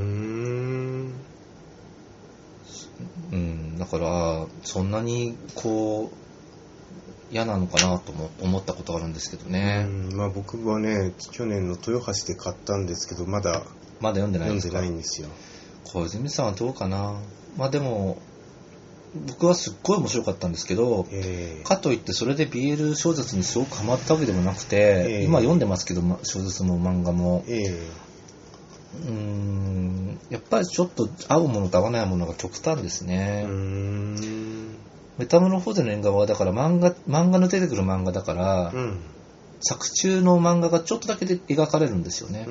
Speaker 2: だからそんなにこう嫌なのかなと思ったことがあるんですけどね。
Speaker 1: まあ僕はね、去年の豊橋で買ったんですけど、まだ
Speaker 2: 読んでないんですか？
Speaker 1: 読んでないんですよ。
Speaker 2: 小泉さんはどうかな。まあでも僕はすっごい面白かったんですけど、かといってそれで BL 小説にすごくハマったわけでもなくて、今読んでますけど小説も漫画も、やっぱりちょっと合うものと合わないものが極端ですね。メタモルフォーゼの縁側はだから漫画の出てくる漫画だから、作中の漫画がちょっとだけで描かれるんですよね。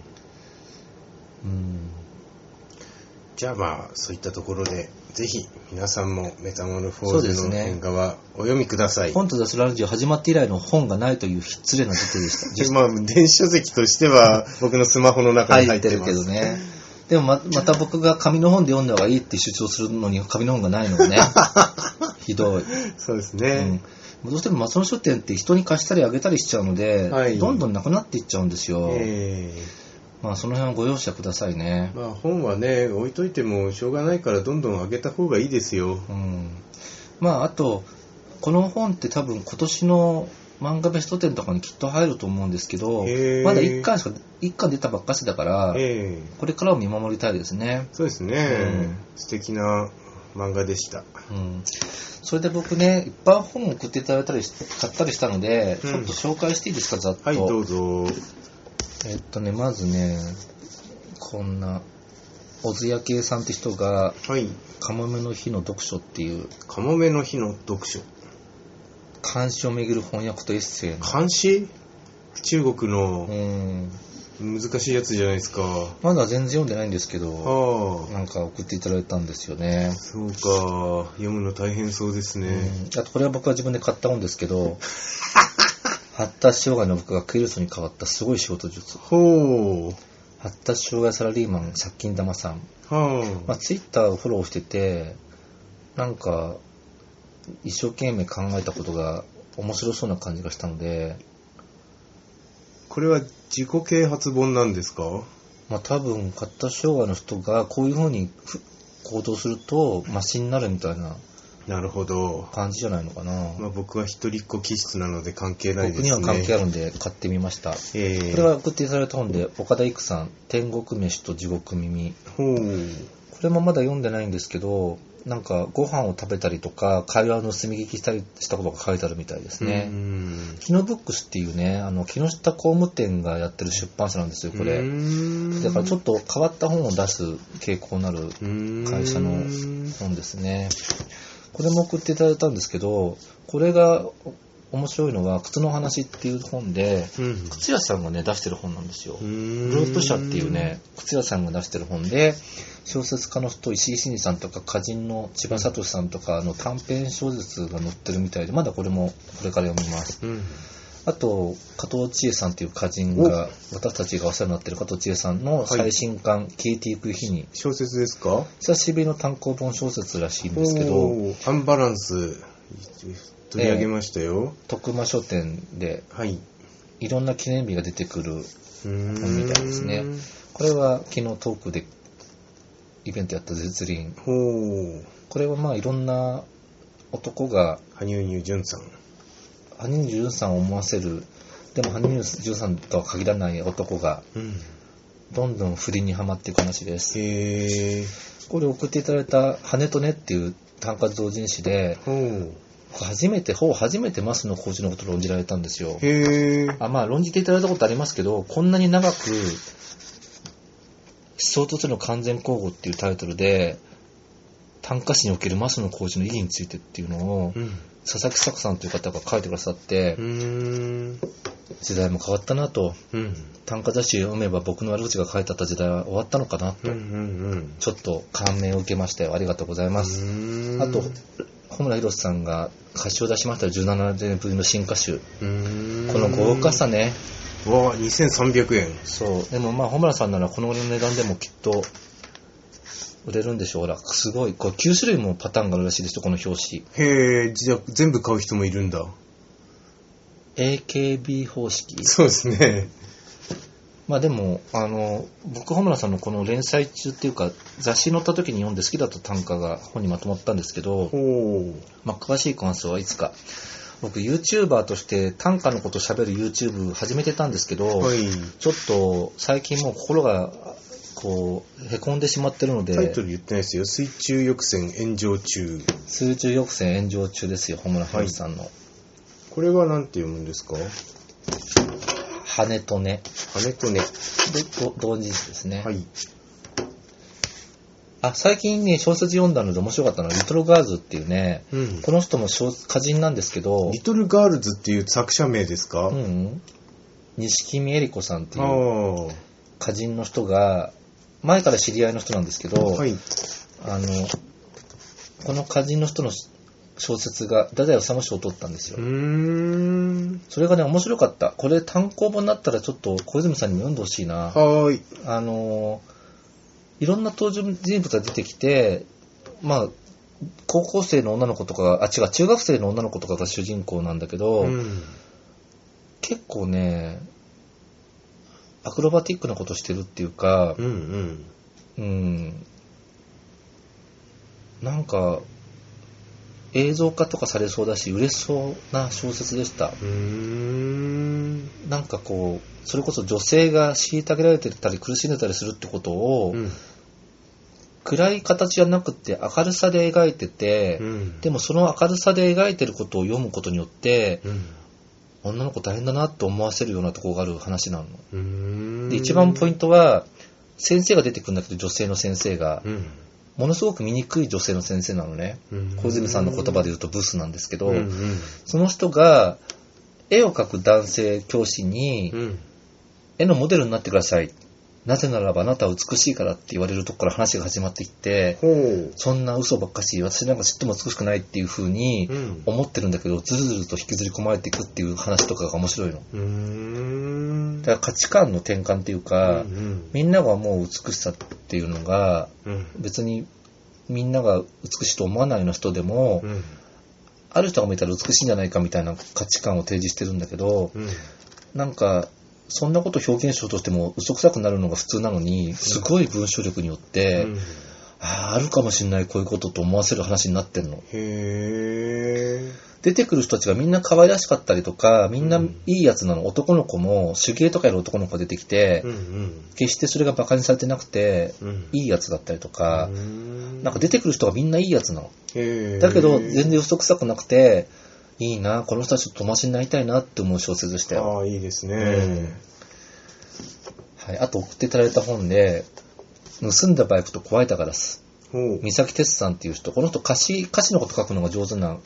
Speaker 1: じゃあまあそういったところでぜひ皆さんもメタモルフォーゼの縁側お読みください。
Speaker 2: 本と雑ラジオ始まって以来の本がないという失礼な事態でした。
Speaker 1: まあ電子書籍としては僕のスマホの中に入ってます。
Speaker 2: 入ってるけどね。でも また僕が紙の本で読んだ方がいいって主張するのに紙の本がないのがねひどい。
Speaker 1: そうですね。
Speaker 2: どうしても松野書店って人に貸したりあげたりしちゃうので、どんどんなくなっていっちゃうんですよ。まあその辺はご容赦くださいね。
Speaker 1: まあ本はね置いといてもしょうがないからどんどんあげた方がいいですよ。
Speaker 2: まああとこの本って多分今年の漫画ベスト10とかにきっと入ると思うんですけど、まだ1巻出たばっかしだから、これからを見守りたいですね。
Speaker 1: そうですね、素敵な漫画でした。
Speaker 2: それで僕ねいっぱい本を送っていただいたり買ったりしたので、ちょっと紹介していいですか、ざっと。
Speaker 1: はい、どうぞ。
Speaker 2: まずねこんな小津屋圭さんって人が、カモメの日の読書っていう、
Speaker 1: カモメの日の読書、
Speaker 2: 漢詩をめぐる翻訳とエッセイの。
Speaker 1: 漢詩？中国の難しいやつじゃないですか。
Speaker 2: まだ全然読んでないんですけど、なんか送っていただいたんですよね。
Speaker 1: そうか、読むの大変そうですね。
Speaker 2: あとこれは僕は自分で買った本ですけど発達障害の僕がクイルスに変わったすごい仕事術。発達障害サラリーマン借金玉さん。ツイッターをフォローしてて、なんか一生懸命考えたことが面白そうな感じがしたので。
Speaker 1: これは自己啓発本なんですか？
Speaker 2: 多分発達障害の人がこういう風に行動するとマシになるみたいな。
Speaker 1: なるほど。
Speaker 2: 感じじゃないのかな。
Speaker 1: 僕は一人っ子気質なので関係ないですね。
Speaker 2: 僕には関係あるんで買ってみました。これが送っていただいた本で、岡田育さん、天国飯と地獄耳。これもまだ読んでないんですけど、なんかご飯を食べたりとか会話の盗み聞きしたりしたことが書いてあるみたいですね。キノブックスっていうね、木下工務店がやってる出版社なんですよ、これ。だからちょっと変わった本を出す傾向のある会社の本ですね。これも送っていただいたんですけど、これが面白いのは靴の話っていう本で、靴屋さんがね出してる本なんですよ。ループ社っていうね靴屋さんが出してる本で、小説家の人石井真二さんとか歌人の千葉聡さんとかの短編小説が載ってるみたいで、まだこれもこれから読みます。あと加藤千恵さんっていう歌人が、私たちがお世話になってる加藤千恵さんの最新刊、消えていく日に、
Speaker 1: 小説ですか？
Speaker 2: 久しぶりの単行本小説らしいんですけど、
Speaker 1: アンバランス取り上げましたよ。
Speaker 2: 徳間書店で、いろんな記念日が出てくる本みたいですね。これは昨日トークでイベントやった絶倫。これはまあいろんな男が
Speaker 1: 羽生結弦さん
Speaker 2: を思わせる、でも羽生結弦さんとは限らない男がどんどん不倫にはまっていく話です。これ送っていただいた羽とねっていう短歌同人誌で、初めてマスのコーチのことを論じられたんですよ。まあ論じていただいたことありますけど、こんなに長く思想としての完全交互っていうタイトルで短歌詩におけるマスのコーチの意義についてっていうのを、佐々木咲さんという方が書いてくださって、時代も変わったなと、短歌雑誌を読めば僕の悪口が書いてあった時代は終わったのかなと、ちょっと感銘を受けましたよ。ありがとうございます。あと穂村弘さんが歌詞を出しました。17年ぶりの新歌集。この豪華さね。
Speaker 1: 2300円。
Speaker 2: そう。でもまあ穂村さんならこの値段でもきっと売れるんでしょう。ほら、すごい。これ9種類もパターンがあるらしいですよ、この表
Speaker 1: 紙。じゃあ全部買う人もいるんだ。
Speaker 2: AKB 方式。
Speaker 1: そうですね。
Speaker 2: まあでも、僕、穂村さんのこの連載中っていうか、雑誌に載った時に読んで好きだった短歌が本にまとまったんですけど、まあ詳しい感想はいつか。僕、YouTuber として短歌のことを喋る YouTube 始めてたんですけど、ちょっと最近もう心が、こう、へこんでしまってるので。
Speaker 1: タイトル言ってないですよ。水中翼船炎上中。
Speaker 2: 水中翼船炎上中ですよ、穂村弘さんの。
Speaker 1: これは何て読むんですか？
Speaker 2: 羽とね。
Speaker 1: 羽とね。
Speaker 2: 同時ですね。最近ね、小説読んだので面白かったのは、リトルガールズっていうね、この人も歌人なんですけど。
Speaker 1: リトルガールズっていう作者名ですか？
Speaker 2: 錦見恵理子さんっていう歌人の人が、前から知り合いの人なんですけど、この歌人の人の小説が太宰治賞を取ったんですよ。それがね面白かった。これ単行本になったらちょっと小泉さんにも読んでほしいな。いろんな登場人物が出てきて、まあ高校生の女の子とか中学生の女の子とかが主人公なんだけど、結構ねアクロバティックなことしてるっていうか、なんか映像化とかされそうだし売れそうな小説でした。なんかこうそれこそ女性が虐げられてたり苦しんでたりするってことを、暗い形じゃなくて明るさで描いてて、でもその明るさで描いてることを読むことによって、女の子大変だなと思わせるようなところがある話なの。で一番ポイントは先生が出てくるんだけど、女性の先生が、ものすごく醜い女性の先生なのね。小泉さんの言葉で言うとブスなんですけど、その人が絵を描く男性教師に、絵のモデルになってください。なぜならばあなたは美しいからって言われるところから話が始まっていって、そんな嘘ばっかし、私なんかちっとも美しくないっていう風に思ってるんだけど、ずるずると引きずり込まれていくっていう話とかが面白いの。だから価値観の転換っていうか、みんなが思う美しさっていうのが、別にみんなが美しいと思わないような人でも、ある人が見たら美しいんじゃないかみたいな価値観を提示してるんだけど、なんかそんなことを表現しようとしても嘘くさくなるのが普通なのに、すごい文章力によって、あるかもしれないこういうことと思わせる話になってるの。出てくる人たちがみんな可愛らしかったりとか、みんないいやつなの。男の子も手芸とかやる男の子が出てきて、決してそれがバカにされてなくて、いいやつだったりとか、なんか出てくる人がみんないいやつなの。だけど全然嘘くさくなくて、いいな、この人たちと友達になりたいなって思う小説でしたよ。
Speaker 1: いいですね。
Speaker 2: あと送っていただいた本で、盗んだバイクと壊れたガラス。三崎哲さんっていう人、この人歌詞のこと書くのが上手な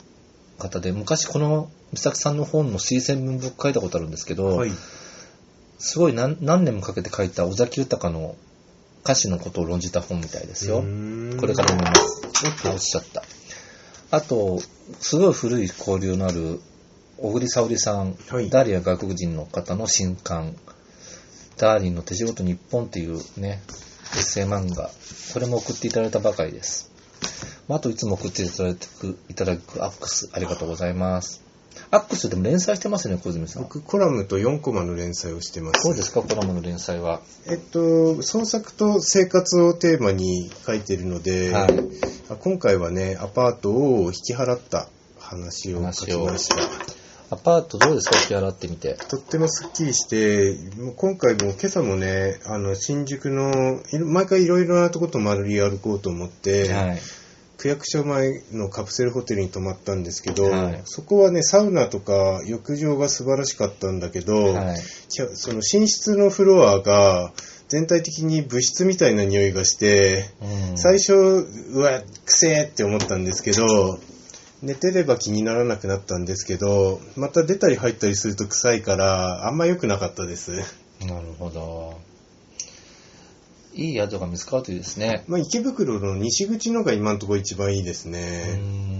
Speaker 2: 方で、昔この美咲さんの本の推薦文僕書いたことあるんですけど、はい、すごい 何年もかけて書いた尾崎豊の歌詞のことを論じた本みたいですよ。これから読みます。おっしゃった。あと、すごい古い交流のある小栗沙織さん、はい、ダーリンは外国人の方の新刊、ダーリンの手仕事日本っていうね、エッセイ漫画、これも送っていただいたばかりです。あといつも送っていただくアックス、ありがとうございます。アックスでも連載してますね、小泉さん。
Speaker 1: 僕コラムと4コマの連載をしてます。
Speaker 2: そうですか、コラムの連載は。
Speaker 1: 創作と生活をテーマに書いてるので、はい、今回はね、アパートを引き払った話を書きました。
Speaker 2: アパートどうですか、引き払ってみて。
Speaker 1: とってもすっきりして、今回も今朝もね、新宿の毎回いろいろなところと丸り歩こうと思って、はい、区役所前のカプセルホテルに泊まったんですけど、はい、そこはね、サウナとか浴場が素晴らしかったんだけど、はい、その寝室のフロアが全体的に物質みたいな匂いがして、最初うわくせーって思ったんですけど、寝てれば気にならなくなったんですけど、また出たり入ったりすると臭いからあんま良くなかったです。
Speaker 2: なるほど。いい宿が見つかるといいですね。
Speaker 1: 池袋の西口のが今のところ一番いいですね。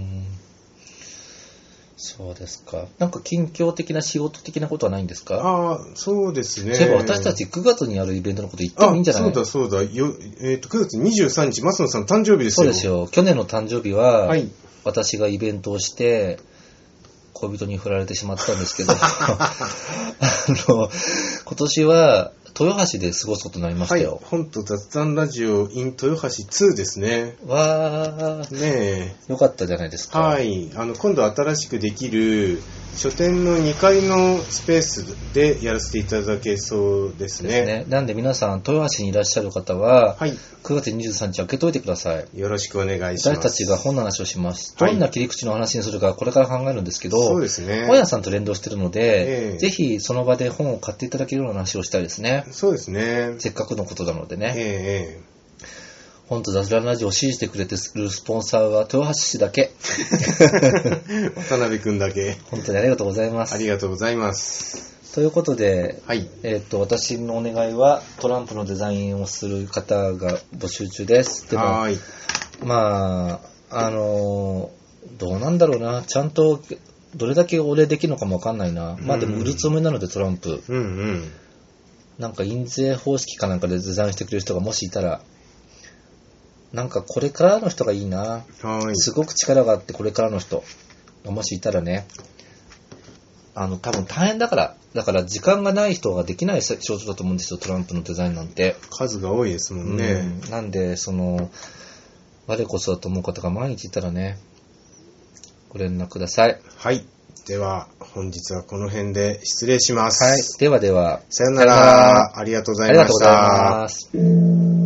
Speaker 2: そうですか。なんか近況的な仕事的なことはないんですか？
Speaker 1: ああ、そうですね。
Speaker 2: そういえば私たち9月にやるイベントのこと言ってもいいんじゃない？
Speaker 1: そうだ。9月23日、松野さん誕生日ですよ。
Speaker 2: そうですよ。去年の誕生日は、はい、私がイベントをして恋人に振られてしまったんですけど今年は豊橋で過ごすことになりましたよ。はい、
Speaker 1: 本と雑談ラジオ in 豊橋2ですね。
Speaker 2: わー。ねえ。よかったじゃないですか。
Speaker 1: はい。今度新しくできる書店の2階のスペースでやらせていただけそうですね。
Speaker 2: なんで皆さん、豊橋にいらっしゃる方は、はい、9月23日開けといてください。
Speaker 1: よろしくお願いします。
Speaker 2: 私たちが本の話をします。どんな切り口の話にするかこれから考えるんですけど、
Speaker 1: そうですね。
Speaker 2: 本屋さんと連動してるので、ぜひその場で本を買っていただけるような話をしたいですね。
Speaker 1: そうですね。
Speaker 2: せっかくのことなのでね。本と雑談ラジオを支持してくれてるスポンサーは豊橋市だけ。
Speaker 1: 渡辺くんだけ。
Speaker 2: 本当にありがとうございます。
Speaker 1: ありがとうございます。
Speaker 2: ということで、
Speaker 1: はい、
Speaker 2: 私のお願いはトランプのデザインをする方が募集中です。でも、
Speaker 1: はい、
Speaker 2: まあどうなんだろうな、ちゃんとどれだけお礼できるのかもわかんないな。まあでも売るつもりなのでトランプ、なんか印税方式かなんかでデザインしてくれる人がもしいたら。なんかこれからの人がいいな。
Speaker 1: はい。
Speaker 2: すごく力があってこれからの人がもしいたらね。多分大変だから。だから時間がない人ができない仕事だと思うんですよ、トランプのデザインなんて。
Speaker 1: 数が多いですもんね。
Speaker 2: なんで、我こそだと思う方が毎日いたらね、ご連絡ください。
Speaker 1: はい。では、本日はこの辺で失礼します。
Speaker 2: はい。では。
Speaker 1: さよなら。ありがとうございました。
Speaker 2: ありがとうございます。